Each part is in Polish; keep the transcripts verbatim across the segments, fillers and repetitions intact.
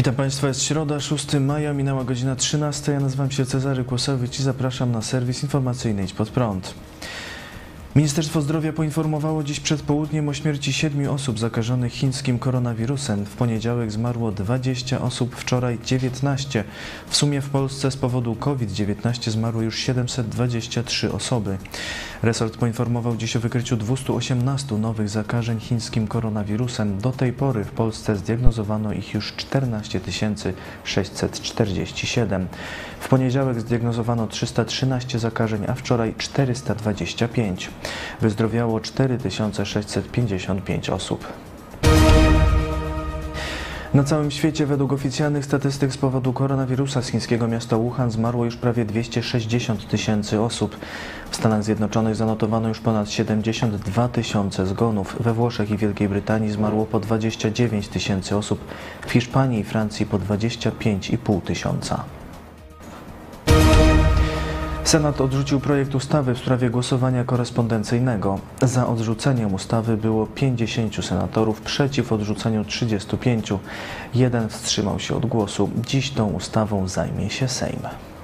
Witam Państwa, jest środa, szóstego maja, minęła godzina trzynasta. Ja nazywam się Cezary Kłosowicz i zapraszam na serwis informacyjny Idź Pod Prąd. Ministerstwo Zdrowia poinformowało dziś przed południem o śmierci siedmiu osób zakażonych chińskim koronawirusem. W poniedziałek zmarło dwadzieścia osób, wczoraj dziewiętnaście. W sumie w Polsce z powodu COVID dziewiętnaście zmarło już siedemset dwadzieścia trzy osoby. Resort poinformował dziś o wykryciu dwustu osiemnastu nowych zakażeń chińskim koronawirusem. Do tej pory w Polsce zdiagnozowano ich już czternaście tysięcy sześćset czterdzieści siedem. W poniedziałek zdiagnozowano trzysta trzynaście zakażeń, a wczoraj czterysta dwadzieścia pięć. Wyzdrowiało cztery tysiące sześćset pięćdziesiąt pięć osób. Na całym świecie według oficjalnych statystyk z powodu koronawirusa z chińskiego miasta Wuhan zmarło już prawie dwieście sześćdziesiąt tysięcy osób. W Stanach Zjednoczonych zanotowano już ponad siedemdziesiąt dwa tysiące zgonów. We Włoszech i Wielkiej Brytanii zmarło po dwadzieścia dziewięć tysięcy osób. W Hiszpanii i Francji po dwadzieścia pięć i pół tysiąca. Senat odrzucił projekt ustawy w sprawie głosowania korespondencyjnego. Za odrzuceniem ustawy było pięćdziesięciu senatorów, przeciw odrzuceniu trzydziestu pięciu. Jeden wstrzymał się od głosu. Dziś tą ustawą zajmie się Sejm.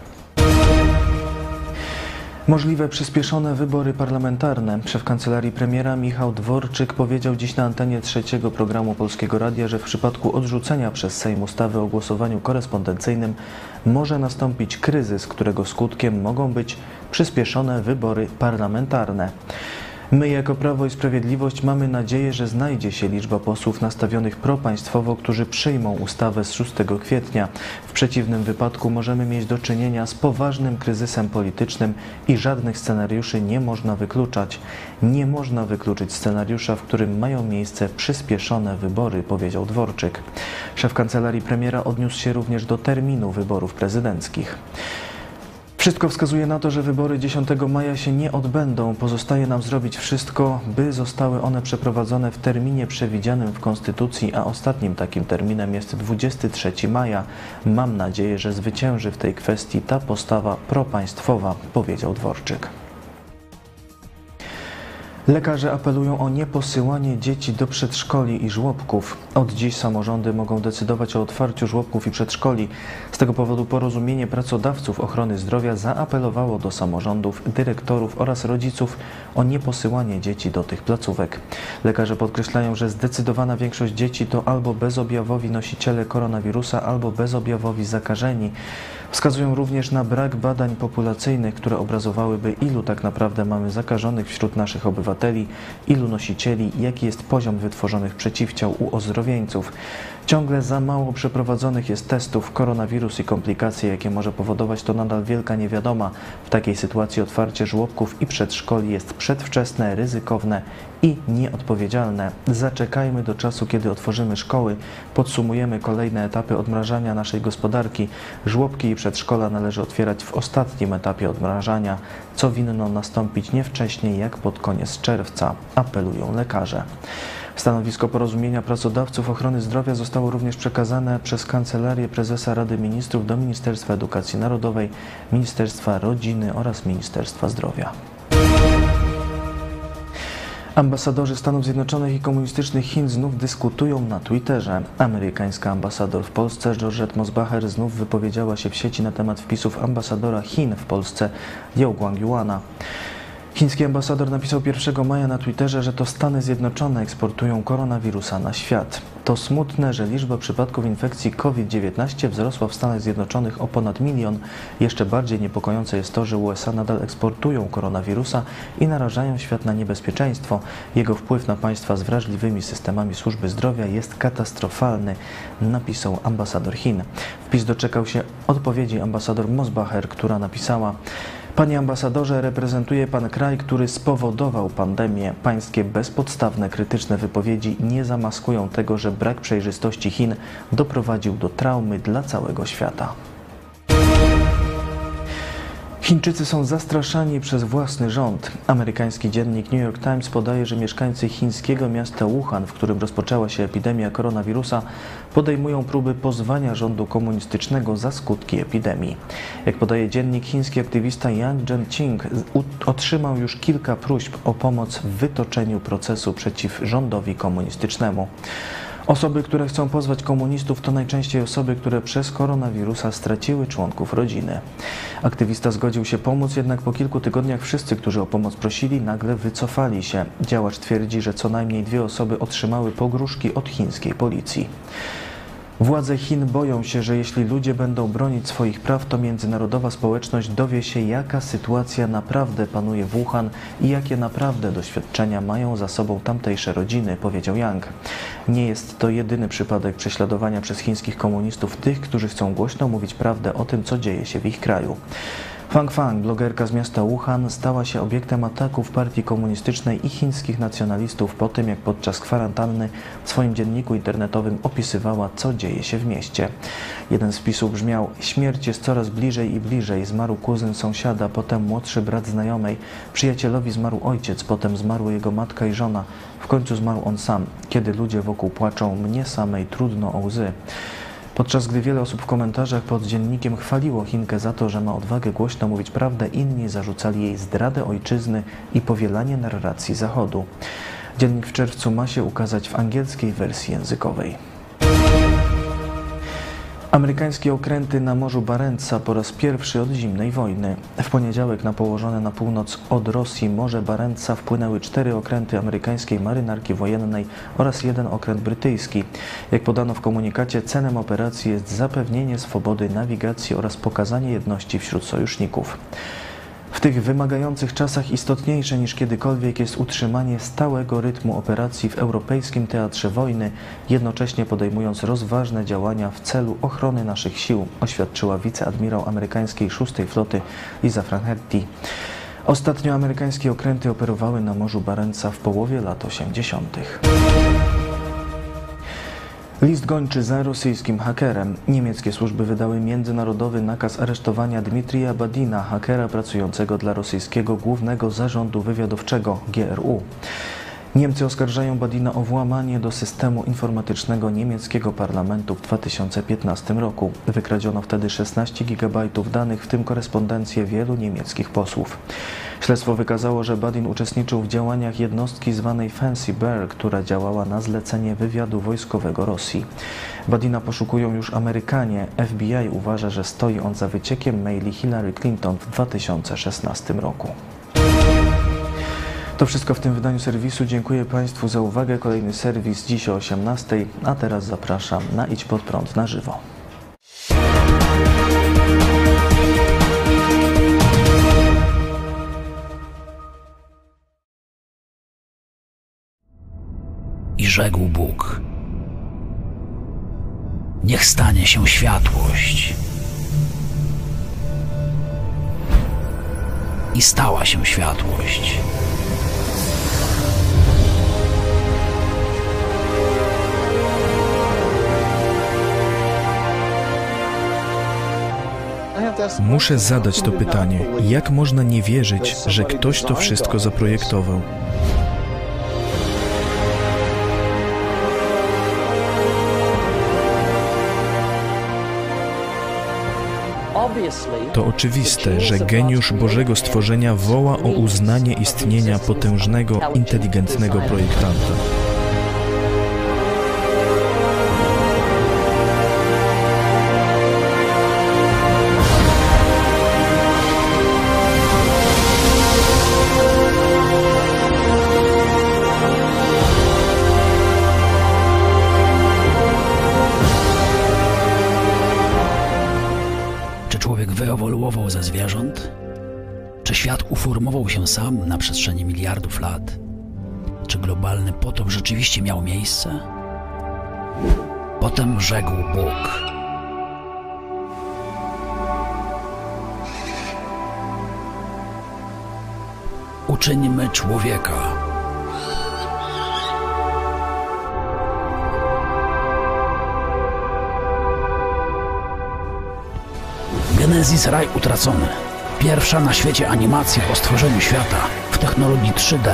Możliwe przyspieszone wybory parlamentarne. Szef Kancelarii Premiera Michał Dworczyk powiedział dziś na antenie trzeciego programu Polskiego Radia, że w przypadku odrzucenia przez Sejm ustawy o głosowaniu korespondencyjnym może nastąpić kryzys, którego skutkiem mogą być przyspieszone wybory parlamentarne. My jako Prawo i Sprawiedliwość mamy nadzieję, że znajdzie się liczba posłów nastawionych propaństwowo, którzy przyjmą ustawę z szóstego kwietnia. W przeciwnym wypadku możemy mieć do czynienia z poważnym kryzysem politycznym i żadnych scenariuszy nie można wykluczać. Nie można wykluczyć scenariusza, w którym mają miejsce przyspieszone wybory, powiedział Dworczyk. Szef Kancelarii Premiera odniósł się również do terminu wyborów prezydenckich. Wszystko wskazuje na to, że wybory dziesiątego maja się nie odbędą. Pozostaje nam zrobić wszystko, by zostały one przeprowadzone w terminie przewidzianym w Konstytucji, a ostatnim takim terminem jest dwudziestego trzeciego maja. Mam nadzieję, że zwycięży w tej kwestii ta postawa propaństwowa, powiedział Dworczyk. Lekarze apelują o nieposyłanie dzieci do przedszkoli i żłobków. Od dziś samorządy mogą decydować o otwarciu żłobków i przedszkoli. Z tego powodu Porozumienie Pracodawców Ochrony Zdrowia zaapelowało do samorządów, dyrektorów oraz rodziców o nieposyłanie dzieci do tych placówek. Lekarze podkreślają, że zdecydowana większość dzieci to albo bezobjawowi nosiciele koronawirusa, albo bezobjawowi zakażeni. Wskazują również na brak badań populacyjnych, które obrazowałyby, ilu tak naprawdę mamy zakażonych wśród naszych obywateli, ilu nosicieli, jaki jest poziom wytworzonych przeciwciał u ozdrowieńców. Ciągle za mało przeprowadzonych jest testów. Koronawirus i komplikacje, jakie może powodować, to nadal wielka niewiadoma. W takiej sytuacji otwarcie żłobków i przedszkoli jest przedwczesne, ryzykowne i nieodpowiedzialne. Zaczekajmy do czasu, kiedy otworzymy szkoły, podsumujemy kolejne etapy odmrażania naszej gospodarki. Żłobki i przedszkola należy otwierać w ostatnim etapie odmrażania, co winno nastąpić nie wcześniej jak pod koniec czerwca, apelują lekarze. Stanowisko Porozumienia Pracodawców Ochrony Zdrowia zostało również przekazane przez Kancelarię Prezesa Rady Ministrów do Ministerstwa Edukacji Narodowej, Ministerstwa Rodziny oraz Ministerstwa Zdrowia. Ambasadorzy Stanów Zjednoczonych i komunistycznych Chin znów dyskutują na Twitterze. Amerykańska ambasador w Polsce Georgette Mosbacher znów wypowiedziała się w sieci na temat wpisów ambasadora Chin w Polsce Liu Guangyuana. Chiński ambasador napisał pierwszego maja na Twitterze, że to Stany Zjednoczone eksportują koronawirusa na świat. To smutne, że liczba przypadków infekcji COVID dziewiętnaście wzrosła w Stanach Zjednoczonych o ponad milion. Jeszcze bardziej niepokojące jest to, że U S A nadal eksportują koronawirusa i narażają świat na niebezpieczeństwo. Jego wpływ na państwa z wrażliwymi systemami służby zdrowia jest katastrofalny, napisał ambasador Chin. Wpis doczekał się odpowiedzi ambasador Mosbacher, która napisała: Panie ambasadorze, reprezentuje pan kraj, który spowodował pandemię. Pańskie bezpodstawne, krytyczne wypowiedzi nie zamaskują tego, że brak przejrzystości Chin doprowadził do traumy dla całego świata. Chińczycy są zastraszani przez własny rząd. Amerykański dziennik New York Times podaje, że mieszkańcy chińskiego miasta Wuhan, w którym rozpoczęła się epidemia koronawirusa, podejmują próby pozwania rządu komunistycznego za skutki epidemii. Jak podaje dziennik, chiński aktywista Yang Zhenqing otrzymał już kilka próśb o pomoc w wytoczeniu procesu przeciw rządowi komunistycznemu. Osoby, które chcą pozwać komunistów, to najczęściej osoby, które przez koronawirusa straciły członków rodziny. Aktywista zgodził się pomóc, jednak po kilku tygodniach wszyscy, którzy o pomoc prosili, nagle wycofali się. Działacz twierdzi, że co najmniej dwie osoby otrzymały pogróżki od chińskiej policji. Władze Chin boją się, że jeśli ludzie będą bronić swoich praw, to międzynarodowa społeczność dowie się, jaka sytuacja naprawdę panuje w Wuhan i jakie naprawdę doświadczenia mają za sobą tamtejsze rodziny, powiedział Yang. Nie jest to jedyny przypadek prześladowania przez chińskich komunistów tych, którzy chcą głośno mówić prawdę o tym, co dzieje się w ich kraju. Fang Fang, blogerka z miasta Wuhan, stała się obiektem ataków partii komunistycznej i chińskich nacjonalistów po tym, jak podczas kwarantanny w swoim dzienniku internetowym opisywała, co dzieje się w mieście. Jeden z wpisów brzmiał: śmierć jest coraz bliżej i bliżej, zmarł kuzyn sąsiada, potem młodszy brat znajomej, przyjacielowi zmarł ojciec, potem zmarły jego matka i żona, w końcu zmarł on sam. Kiedy ludzie wokół płaczą, mnie samej trudno o łzy. Podczas gdy wiele osób w komentarzach pod dziennikiem chwaliło Chinkę za to, że ma odwagę głośno mówić prawdę, inni zarzucali jej zdradę ojczyzny i powielanie narracji Zachodu. Dziennik w czerwcu ma się ukazać w angielskiej wersji językowej. Amerykańskie okręty na Morzu Barentsa po raz pierwszy od zimnej wojny. W poniedziałek na położone na północ od Rosji Morze Barentsa wpłynęły cztery okręty amerykańskiej marynarki wojennej oraz jeden okręt brytyjski. Jak podano w komunikacie, celem operacji jest zapewnienie swobody nawigacji oraz pokazanie jedności wśród sojuszników. W tych wymagających czasach istotniejsze niż kiedykolwiek jest utrzymanie stałego rytmu operacji w europejskim teatrze wojny, jednocześnie podejmując rozważne działania w celu ochrony naszych sił, oświadczyła wiceadmirał amerykańskiej szóstej floty Lisa Franchetti. Ostatnio amerykańskie okręty operowały na Morzu Barentsa w połowie lat osiemdziesiątych. List gończy za rosyjskim hakerem. Niemieckie służby wydały międzynarodowy nakaz aresztowania Dmitrija Badina, hakera pracującego dla rosyjskiego Głównego Zarządu Wywiadowczego G R U. Niemcy oskarżają Badina o włamanie do systemu informatycznego niemieckiego parlamentu w dwa tysiące piętnastym roku. Wykradziono wtedy szesnaście gigabajtów danych, w tym korespondencję wielu niemieckich posłów. Śledztwo wykazało, że Badin uczestniczył w działaniach jednostki zwanej Fancy Bear, która działała na zlecenie wywiadu wojskowego Rosji. Badina poszukują już Amerykanie. F B I uważa, że stoi on za wyciekiem maili Hillary Clinton w dwa tysiące szesnastym roku. To wszystko w tym wydaniu serwisu. Dziękuję Państwu za uwagę. Kolejny serwis dziś o osiemnastej, a teraz zapraszam na Idź Pod Prąd na żywo. I rzekł Bóg: niech stanie się światłość. I stała się światłość. Muszę zadać to pytanie. Jak można nie wierzyć, że ktoś to wszystko zaprojektował? To oczywiste, że geniusz Bożego stworzenia woła o uznanie istnienia potężnego, inteligentnego projektanta. Człowiek wyewoluował ze zwierząt? Czy świat uformował się sam na przestrzeni miliardów lat? Czy globalny potop rzeczywiście miał miejsce? Potem rzekł Bóg: uczyńmy człowieka. Genezis Raj utracony. Pierwsza na świecie animacja o stworzeniu świata w technologii trzy D.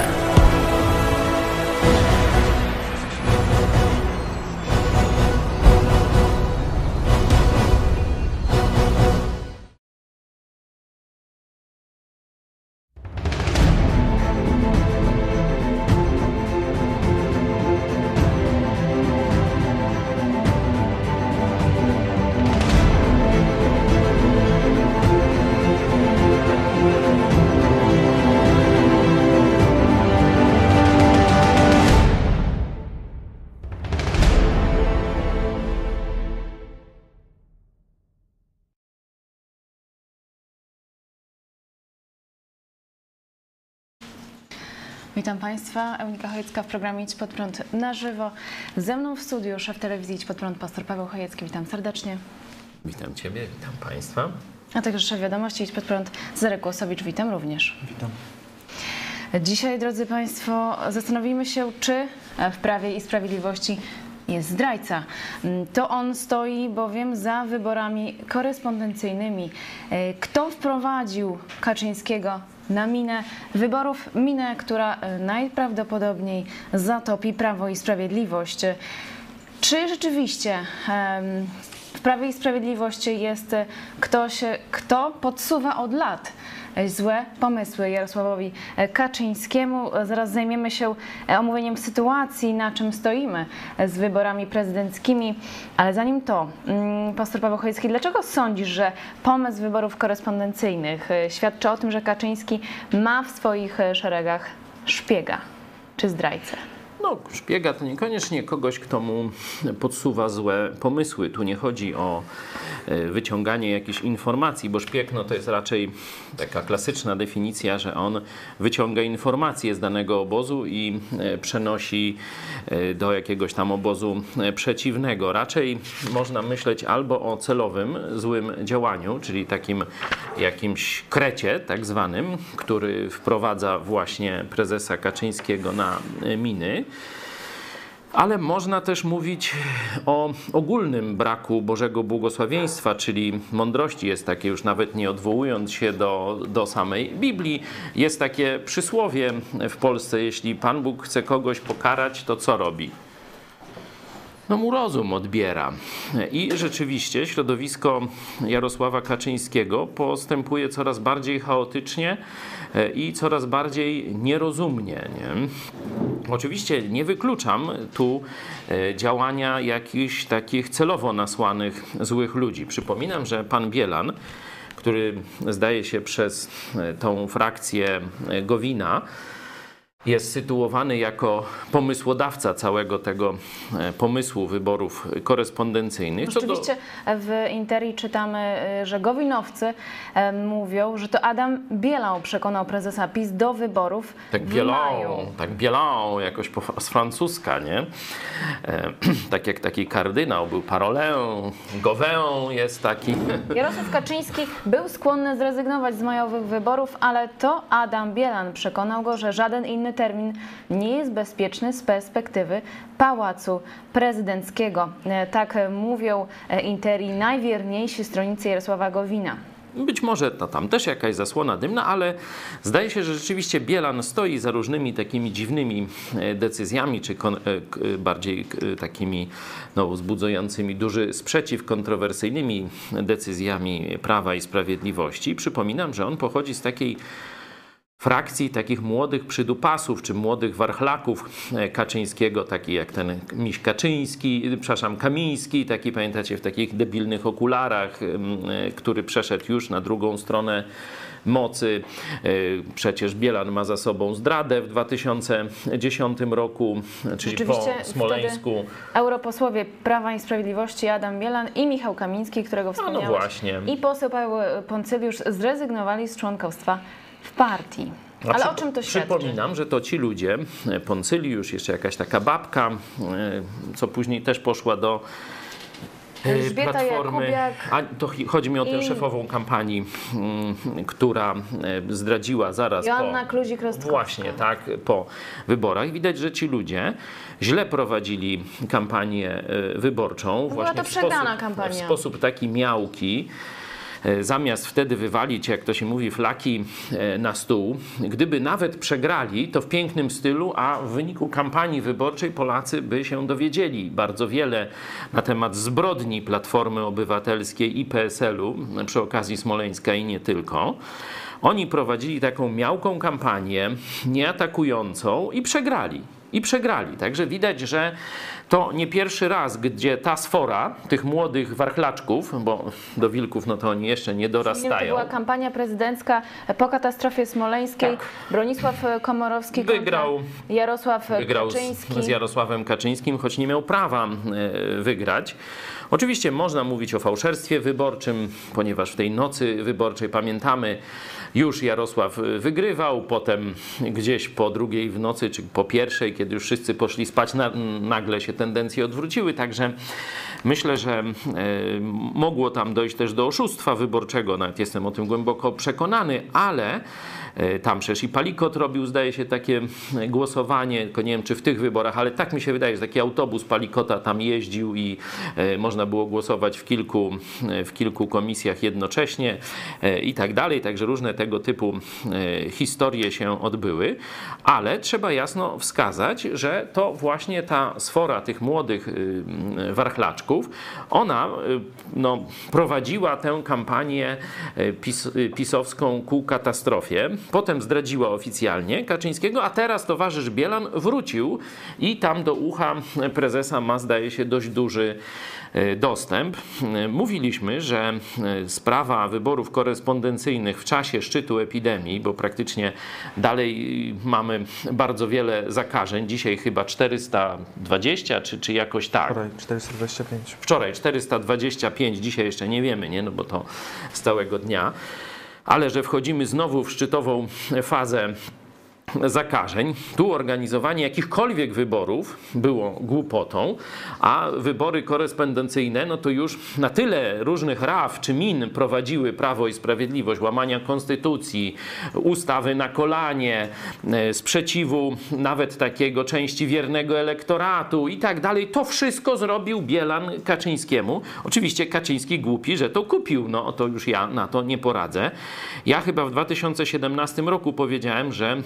Witam Państwa, Eunika Chojecka w programie Idź Pod Prąd na żywo. Ze mną w studiu szef telewizji Idź Pod Prąd, pastor Paweł Chojecki. Witam serdecznie. Witam Ciebie, witam Państwa. A także szef wiadomości Idź Pod Prąd, Cezary Kłosowicz. Witam również. Witam. Dzisiaj, drodzy Państwo, zastanowimy się, czy w Prawie i Sprawiedliwości jest zdrajca. To on stoi bowiem za wyborami korespondencyjnymi. Kto wprowadził Kaczyńskiego na minę wyborów? Minę, która najprawdopodobniej zatopi Prawo i Sprawiedliwość. Czy rzeczywiście w Prawie i Sprawiedliwości jest ktoś, kto podsuwa od lat złe pomysły Jarosławowi Kaczyńskiemu? Zaraz zajmiemy się omówieniem sytuacji, na czym stoimy z wyborami prezydenckimi, ale zanim to, pastor Paweł Chojecki, dlaczego sądzisz, że pomysł wyborów korespondencyjnych świadczy o tym, że Kaczyński ma w swoich szeregach szpiega czy zdrajcę? No, szpiega to niekoniecznie kogoś, kto mu podsuwa złe pomysły. Tu nie chodzi o wyciąganie jakichś informacji, bo szpieg no, to jest raczej taka klasyczna definicja, że on wyciąga informacje z danego obozu i przenosi do jakiegoś tam obozu przeciwnego. Raczej można myśleć albo o celowym, złym działaniu, czyli takim jakimś krecie tak zwanym, który wprowadza właśnie prezesa Kaczyńskiego na miny. Ale można też mówić o ogólnym braku Bożego błogosławieństwa, czyli mądrości. Jest takie, już nawet nie odwołując się do, do samej Biblii, jest takie przysłowie w Polsce: jeśli Pan Bóg chce kogoś pokarać, to co robi? No mu rozum odbiera. I rzeczywiście środowisko Jarosława Kaczyńskiego postępuje coraz bardziej chaotycznie i coraz bardziej nierozumnie. Nie? Oczywiście nie wykluczam tu działania jakichś takich celowo nasłanych złych ludzi. Przypominam, że pan Bielan, który zdaje się przez tą frakcję Gowina jest sytuowany jako pomysłodawca całego tego pomysłu wyborów korespondencyjnych. Rzeczywiście w Interii czytamy, że Gowinowcy mówią, że to Adam Bielan przekonał prezesa PiS do wyborów tak w Bielan, maju. Tak Bielan, jakoś po, z francuska, nie? E, tak jak taki kardynał był Parolin, Gauvin jest taki. Jarosław Kaczyński był skłonny zrezygnować z majowych wyborów, ale to Adam Bielan przekonał go, że żaden inny termin nie jest bezpieczny z perspektywy Pałacu Prezydenckiego. Tak mówią Interii najwierniejsi stronnicy Jarosława Gowina. Być może to tam też jakaś zasłona dymna, ale zdaje się, że rzeczywiście Bielan stoi za różnymi takimi dziwnymi decyzjami, czy kon, bardziej takimi no, wzbudzającymi duży sprzeciw, kontrowersyjnymi decyzjami Prawa i Sprawiedliwości. Przypominam, że on pochodzi z takiej frakcji takich młodych przydupasów, czy młodych warchlaków Kaczyńskiego, taki jak ten miś Kaczyński, przepraszam, Kamiński, taki pamiętacie w takich debilnych okularach, który przeszedł już na drugą stronę mocy. Przecież Bielan ma za sobą zdradę w dwa tysiące dziesiątym roku, czyli po Smoleńsku. Europosłowie Prawa i Sprawiedliwości Adam Bielan i Michał Kamiński, którego wspomniałeś, no, no właśnie. i poseł Paweł Poncyljusz zrezygnowali z członkostwa w partii. Ale przy, o czym to świadczy? Przypominam, że to ci ludzie, Poncyliusz, jeszcze jakaś taka babka, co później też poszła do Elżbieta Platformy. Jakubiak. A to chodzi mi o tę i... szefową kampanii, która zdradziła zaraz Joanna po... Kluzik-Rostkowska. Właśnie, tak, po wyborach. Widać, że ci ludzie źle prowadzili kampanię wyborczą. Była to w przegrana sposób, kampania. w sposób taki miałki. Zamiast wtedy wywalić, jak to się mówi, flaki na stół, gdyby nawet przegrali, to w pięknym stylu, a w wyniku kampanii wyborczej Polacy by się dowiedzieli bardzo wiele na temat zbrodni Platformy Obywatelskiej i P S L-u przy okazji Smoleńska i nie tylko. Oni prowadzili taką miałką kampanię, nieatakującą i przegrali. i przegrali. Także widać, że to nie pierwszy raz, gdzie ta sfora tych młodych warchlaczków, bo do wilków no to oni jeszcze nie dorastają. To była kampania prezydencka po katastrofie smoleńskiej. Tak. Bronisław Komorowski wygrał, Jarosław wygrał Kaczyński. Z, z Jarosławem Kaczyńskim, choć nie miał prawa wygrać. Oczywiście można mówić o fałszerstwie wyborczym, ponieważ w tej nocy wyborczej, pamiętamy, już Jarosław wygrywał, potem gdzieś po drugiej w nocy, czy po pierwszej, kiedy już wszyscy poszli spać, na, nagle się tendencje odwróciły, także myślę, że e, mogło tam dojść też do oszustwa wyborczego, nawet jestem o tym głęboko przekonany, ale e, tam przecież i Palikot robił, zdaje się, takie głosowanie, tylko nie wiem, czy w tych wyborach, ale tak mi się wydaje, że taki autobus Palikota tam jeździł i e, można było głosować w kilku, w kilku komisjach jednocześnie e, i tak dalej, także różne tego typu e, historie się odbyły, ale trzeba jasno wskazać, że to właśnie ta sfora tych młodych e, warchlaczków, ona e, no, prowadziła tę kampanię e, pis, e, pisowską ku katastrofie, potem zdradziła oficjalnie Kaczyńskiego, a teraz towarzysz Bielan wrócił i tam do ucha prezesa ma, zdaje się, dość duży dostęp. Mówiliśmy, że sprawa wyborów korespondencyjnych w czasie szczytu epidemii, bo praktycznie dalej mamy bardzo wiele zakażeń, dzisiaj chyba czterysta dwadzieścia, czy, czy jakoś tak. Wczoraj czterysta dwadzieścia pięć. Wczoraj czterysta dwadzieścia pięć, dzisiaj jeszcze nie wiemy, nie? No bo to z całego dnia. Ale że wchodzimy znowu w szczytową fazę zakażeń. Tu organizowanie jakichkolwiek wyborów było głupotą, a wybory korespondencyjne, no to już na tyle różnych raf czy min prowadziły Prawo i Sprawiedliwość, łamania konstytucji, ustawy na kolanie, sprzeciwu nawet takiego części wiernego elektoratu i tak dalej. To wszystko zrobił Bielan Kaczyńskiemu. Oczywiście Kaczyński głupi, że to kupił. No to już ja na to nie poradzę. Ja chyba w dwa tysiące siedemnastym roku powiedziałem, że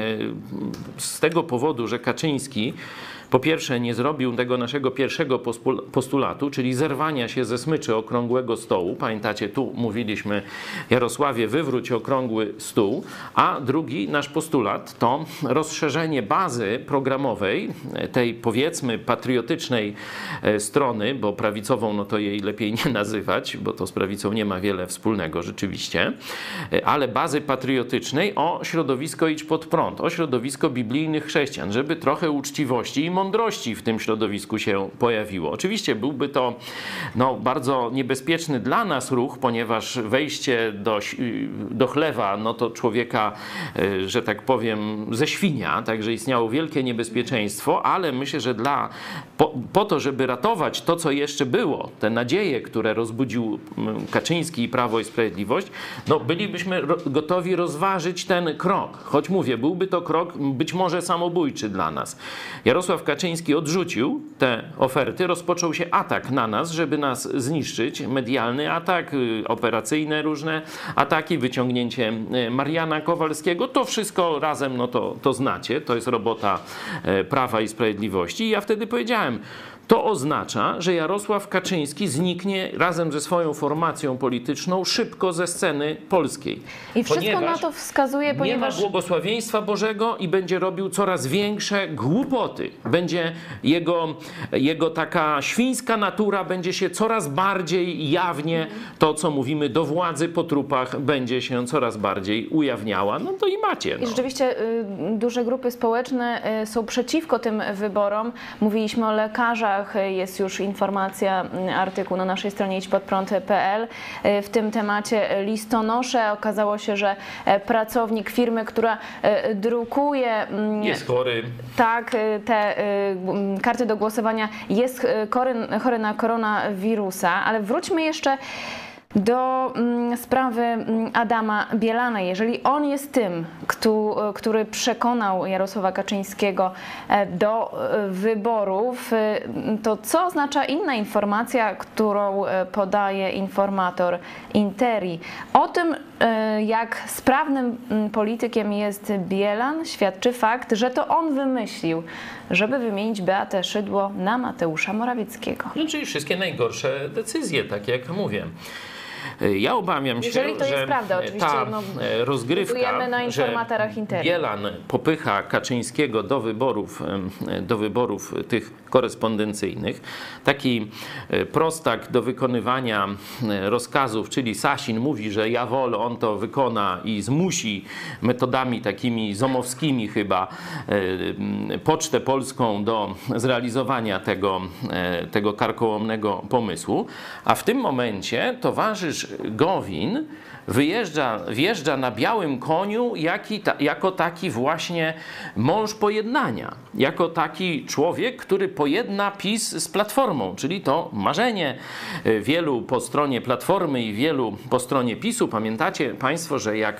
z tego powodu, że Kaczyński po pierwsze nie zrobił tego naszego pierwszego postulatu, czyli zerwania się ze smyczy okrągłego stołu. Pamiętacie, tu mówiliśmy, Jarosławie, wywróć okrągły stół. A drugi nasz postulat to rozszerzenie bazy programowej, tej powiedzmy patriotycznej strony, bo prawicową no to jej lepiej nie nazywać, bo to z prawicą nie ma wiele wspólnego rzeczywiście, ale bazy patriotycznej o środowisko Idź Pod Prąd, o środowisko biblijnych chrześcijan, żeby trochę uczciwości i mądrości w tym środowisku się pojawiło. Oczywiście byłby to no, bardzo niebezpieczny dla nas ruch, ponieważ wejście do, do chlewa, no to człowieka, że tak powiem, ze świnia, także istniało wielkie niebezpieczeństwo, ale myślę, że dla, po, po to, żeby ratować to, co jeszcze było, te nadzieje, które rozbudził Kaczyński i Prawo i Sprawiedliwość, no bylibyśmy ro, gotowi rozważyć ten krok. Choć mówię, byłby to krok być może samobójczy dla nas. Jarosław Kaczyński odrzucił te oferty, rozpoczął się atak na nas, żeby nas zniszczyć, medialny atak, operacyjne różne ataki, wyciągnięcie Mariana Kowalskiego, to wszystko razem, no to, to znacie, to jest robota Prawa i Sprawiedliwości. I ja wtedy powiedziałem, to oznacza, że Jarosław Kaczyński zniknie razem ze swoją formacją polityczną szybko ze sceny polskiej. I wszystko na to wskazuje, ponieważ nie ma błogosławieństwa Bożego i będzie robił coraz większe głupoty. Będzie jego, jego taka świńska natura będzie się coraz bardziej jawnie, to co mówimy, do władzy po trupach będzie się coraz bardziej ujawniała. No to i macie. No. I rzeczywiście y, duże grupy społeczne y, są przeciwko tym wyborom. Mówiliśmy o lekarzach, jest już informacja, artykuł na naszej stronie idź pod prąd kropka p l w tym temacie. Listonosze, okazało się, że pracownik firmy, która drukuje jest chory. Tak, te karty do głosowania, jest chory, chory na koronawirusa, ale wróćmy jeszcze do mm, sprawy mm, Adama Bielana. Jeżeli on jest tym, kto, który przekonał Jarosława Kaczyńskiego do wyborów, to co oznacza inna informacja, którą podaje informator Interi? O tym, jak sprawnym politykiem jest Bielan, świadczy fakt, że to on wymyślił, żeby wymienić Beatę Szydło na Mateusza Morawieckiego. No, czyli wszystkie najgorsze decyzje, tak jak mówię. Ja obawiam się, Jeżeli to jest że prawda, oczywiście, ta no, rozgrywka, budujemy na że informatorach Interii. Bielan popycha Kaczyńskiego do wyborów, do wyborów tych korespondencyjnych. Taki prostak do wykonywania rozkazów, czyli Sasin mówi, że ja wolę, on to wykona i zmusi metodami takimi zomowskimi chyba Pocztę Polską do zrealizowania tego, tego karkołomnego pomysłu. A w tym momencie towarzysz Gowin wyjeżdża, wjeżdża na białym koniu jaki, ta, jako taki właśnie mąż pojednania, jako taki człowiek, który pojedna PiS z Platformą, czyli to marzenie wielu po stronie Platformy i wielu po stronie PiSu. Pamiętacie Państwo, że jak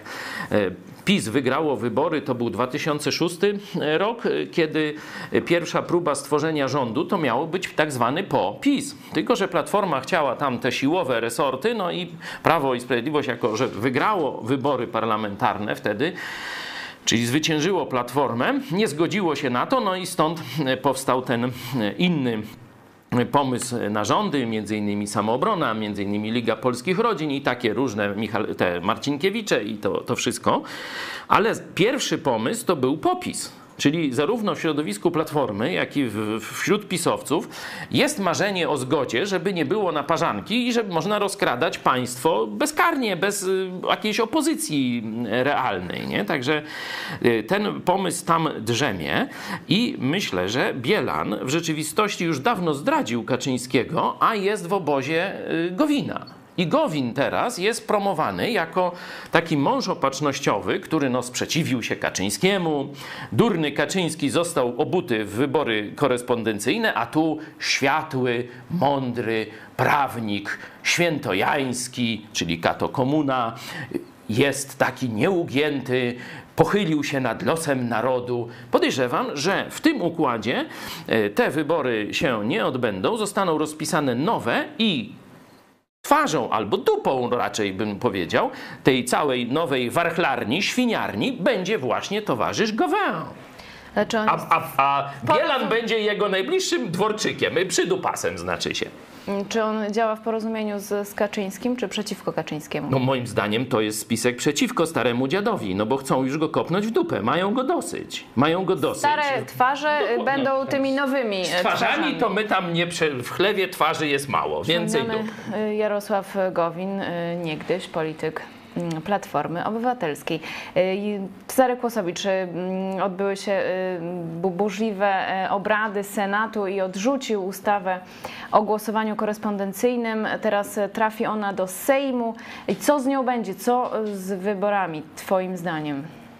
PiS wygrało wybory, to był dwa tysiące szósty rok, kiedy pierwsza próba stworzenia rządu to miało być tak zwany po-PiS. Tylko że Platforma chciała tam te siłowe resorty, no i Prawo i Sprawiedliwość, jako że wygrało wybory parlamentarne wtedy, czyli zwyciężyło Platformę, nie zgodziło się na to, no i stąd powstał ten inny pomysł na rządy, między innymi Samoobrona, między innymi Liga Polskich Rodzin i takie różne Michał, te Marcinkiewicze i to, to wszystko. Ale pierwszy pomysł to był popis. Czyli zarówno w środowisku Platformy, jak i w, wśród pisowców jest marzenie o zgodzie, żeby nie było naparzanki i żeby można rozkradać państwo bezkarnie, bez y, jakiejś opozycji realnej. Nie? Także y, ten pomysł tam drzemie i myślę, że Bielan w rzeczywistości już dawno zdradził Kaczyńskiego, a jest w obozie y, Gowina. I Gowin teraz jest promowany jako taki mąż opatrznościowy, który no sprzeciwił się Kaczyńskiemu. Durny Kaczyński został obuty w wybory korespondencyjne, a tu światły, mądry prawnik świętojański, czyli Kato Komuna, jest taki nieugięty, pochylił się nad losem narodu. Podejrzewam, że w tym układzie te wybory się nie odbędą, zostaną rozpisane nowe i twarzą albo dupą raczej bym powiedział, tej całej nowej warchlarni, świniarni będzie właśnie towarzysz Gowin. On... A, a, a Bielan będzie jego najbliższym dworczykiem, przydupasem znaczy się. Czy on działa w porozumieniu z, z Kaczyńskim, czy przeciwko Kaczyńskiemu? No moim zdaniem to jest spisek przeciwko staremu dziadowi, no bo chcą już go kopnąć w dupę, mają go dosyć, mają go dosyć. Stare twarze Dokładnie. będą tymi nowymi Z twarzami twarzami. to my tam nie, prze... w chlewie twarzy jest mało, więcej dup. Jarosław Gowin, niegdyś polityk Platformy Obywatelskiej. Cezary Kłosowicz, odbyły się burzliwe obrady Senatu i odrzucił ustawę o głosowaniu korespondencyjnym. Teraz trafi ona do Sejmu. I co z nią będzie? Co z wyborami, twoim zdaniem?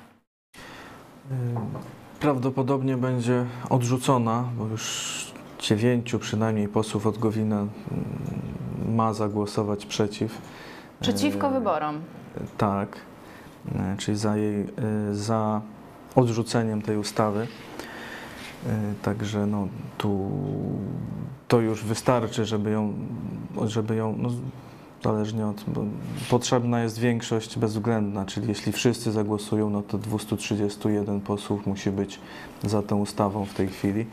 Prawdopodobnie będzie odrzucona, bo już dziewięciu przynajmniej posłów od Gowina ma zagłosować przeciw. Przeciwko wyborom. Tak, czyli za, jej, za odrzuceniem tej ustawy. Także no, tu to już wystarczy, żeby ją, żeby ją no, zależnie od, bo potrzebna jest większość bezwzględna, czyli jeśli wszyscy zagłosują, no to dwieście trzydzieści jeden posłów musi być za tą ustawą w tej chwili.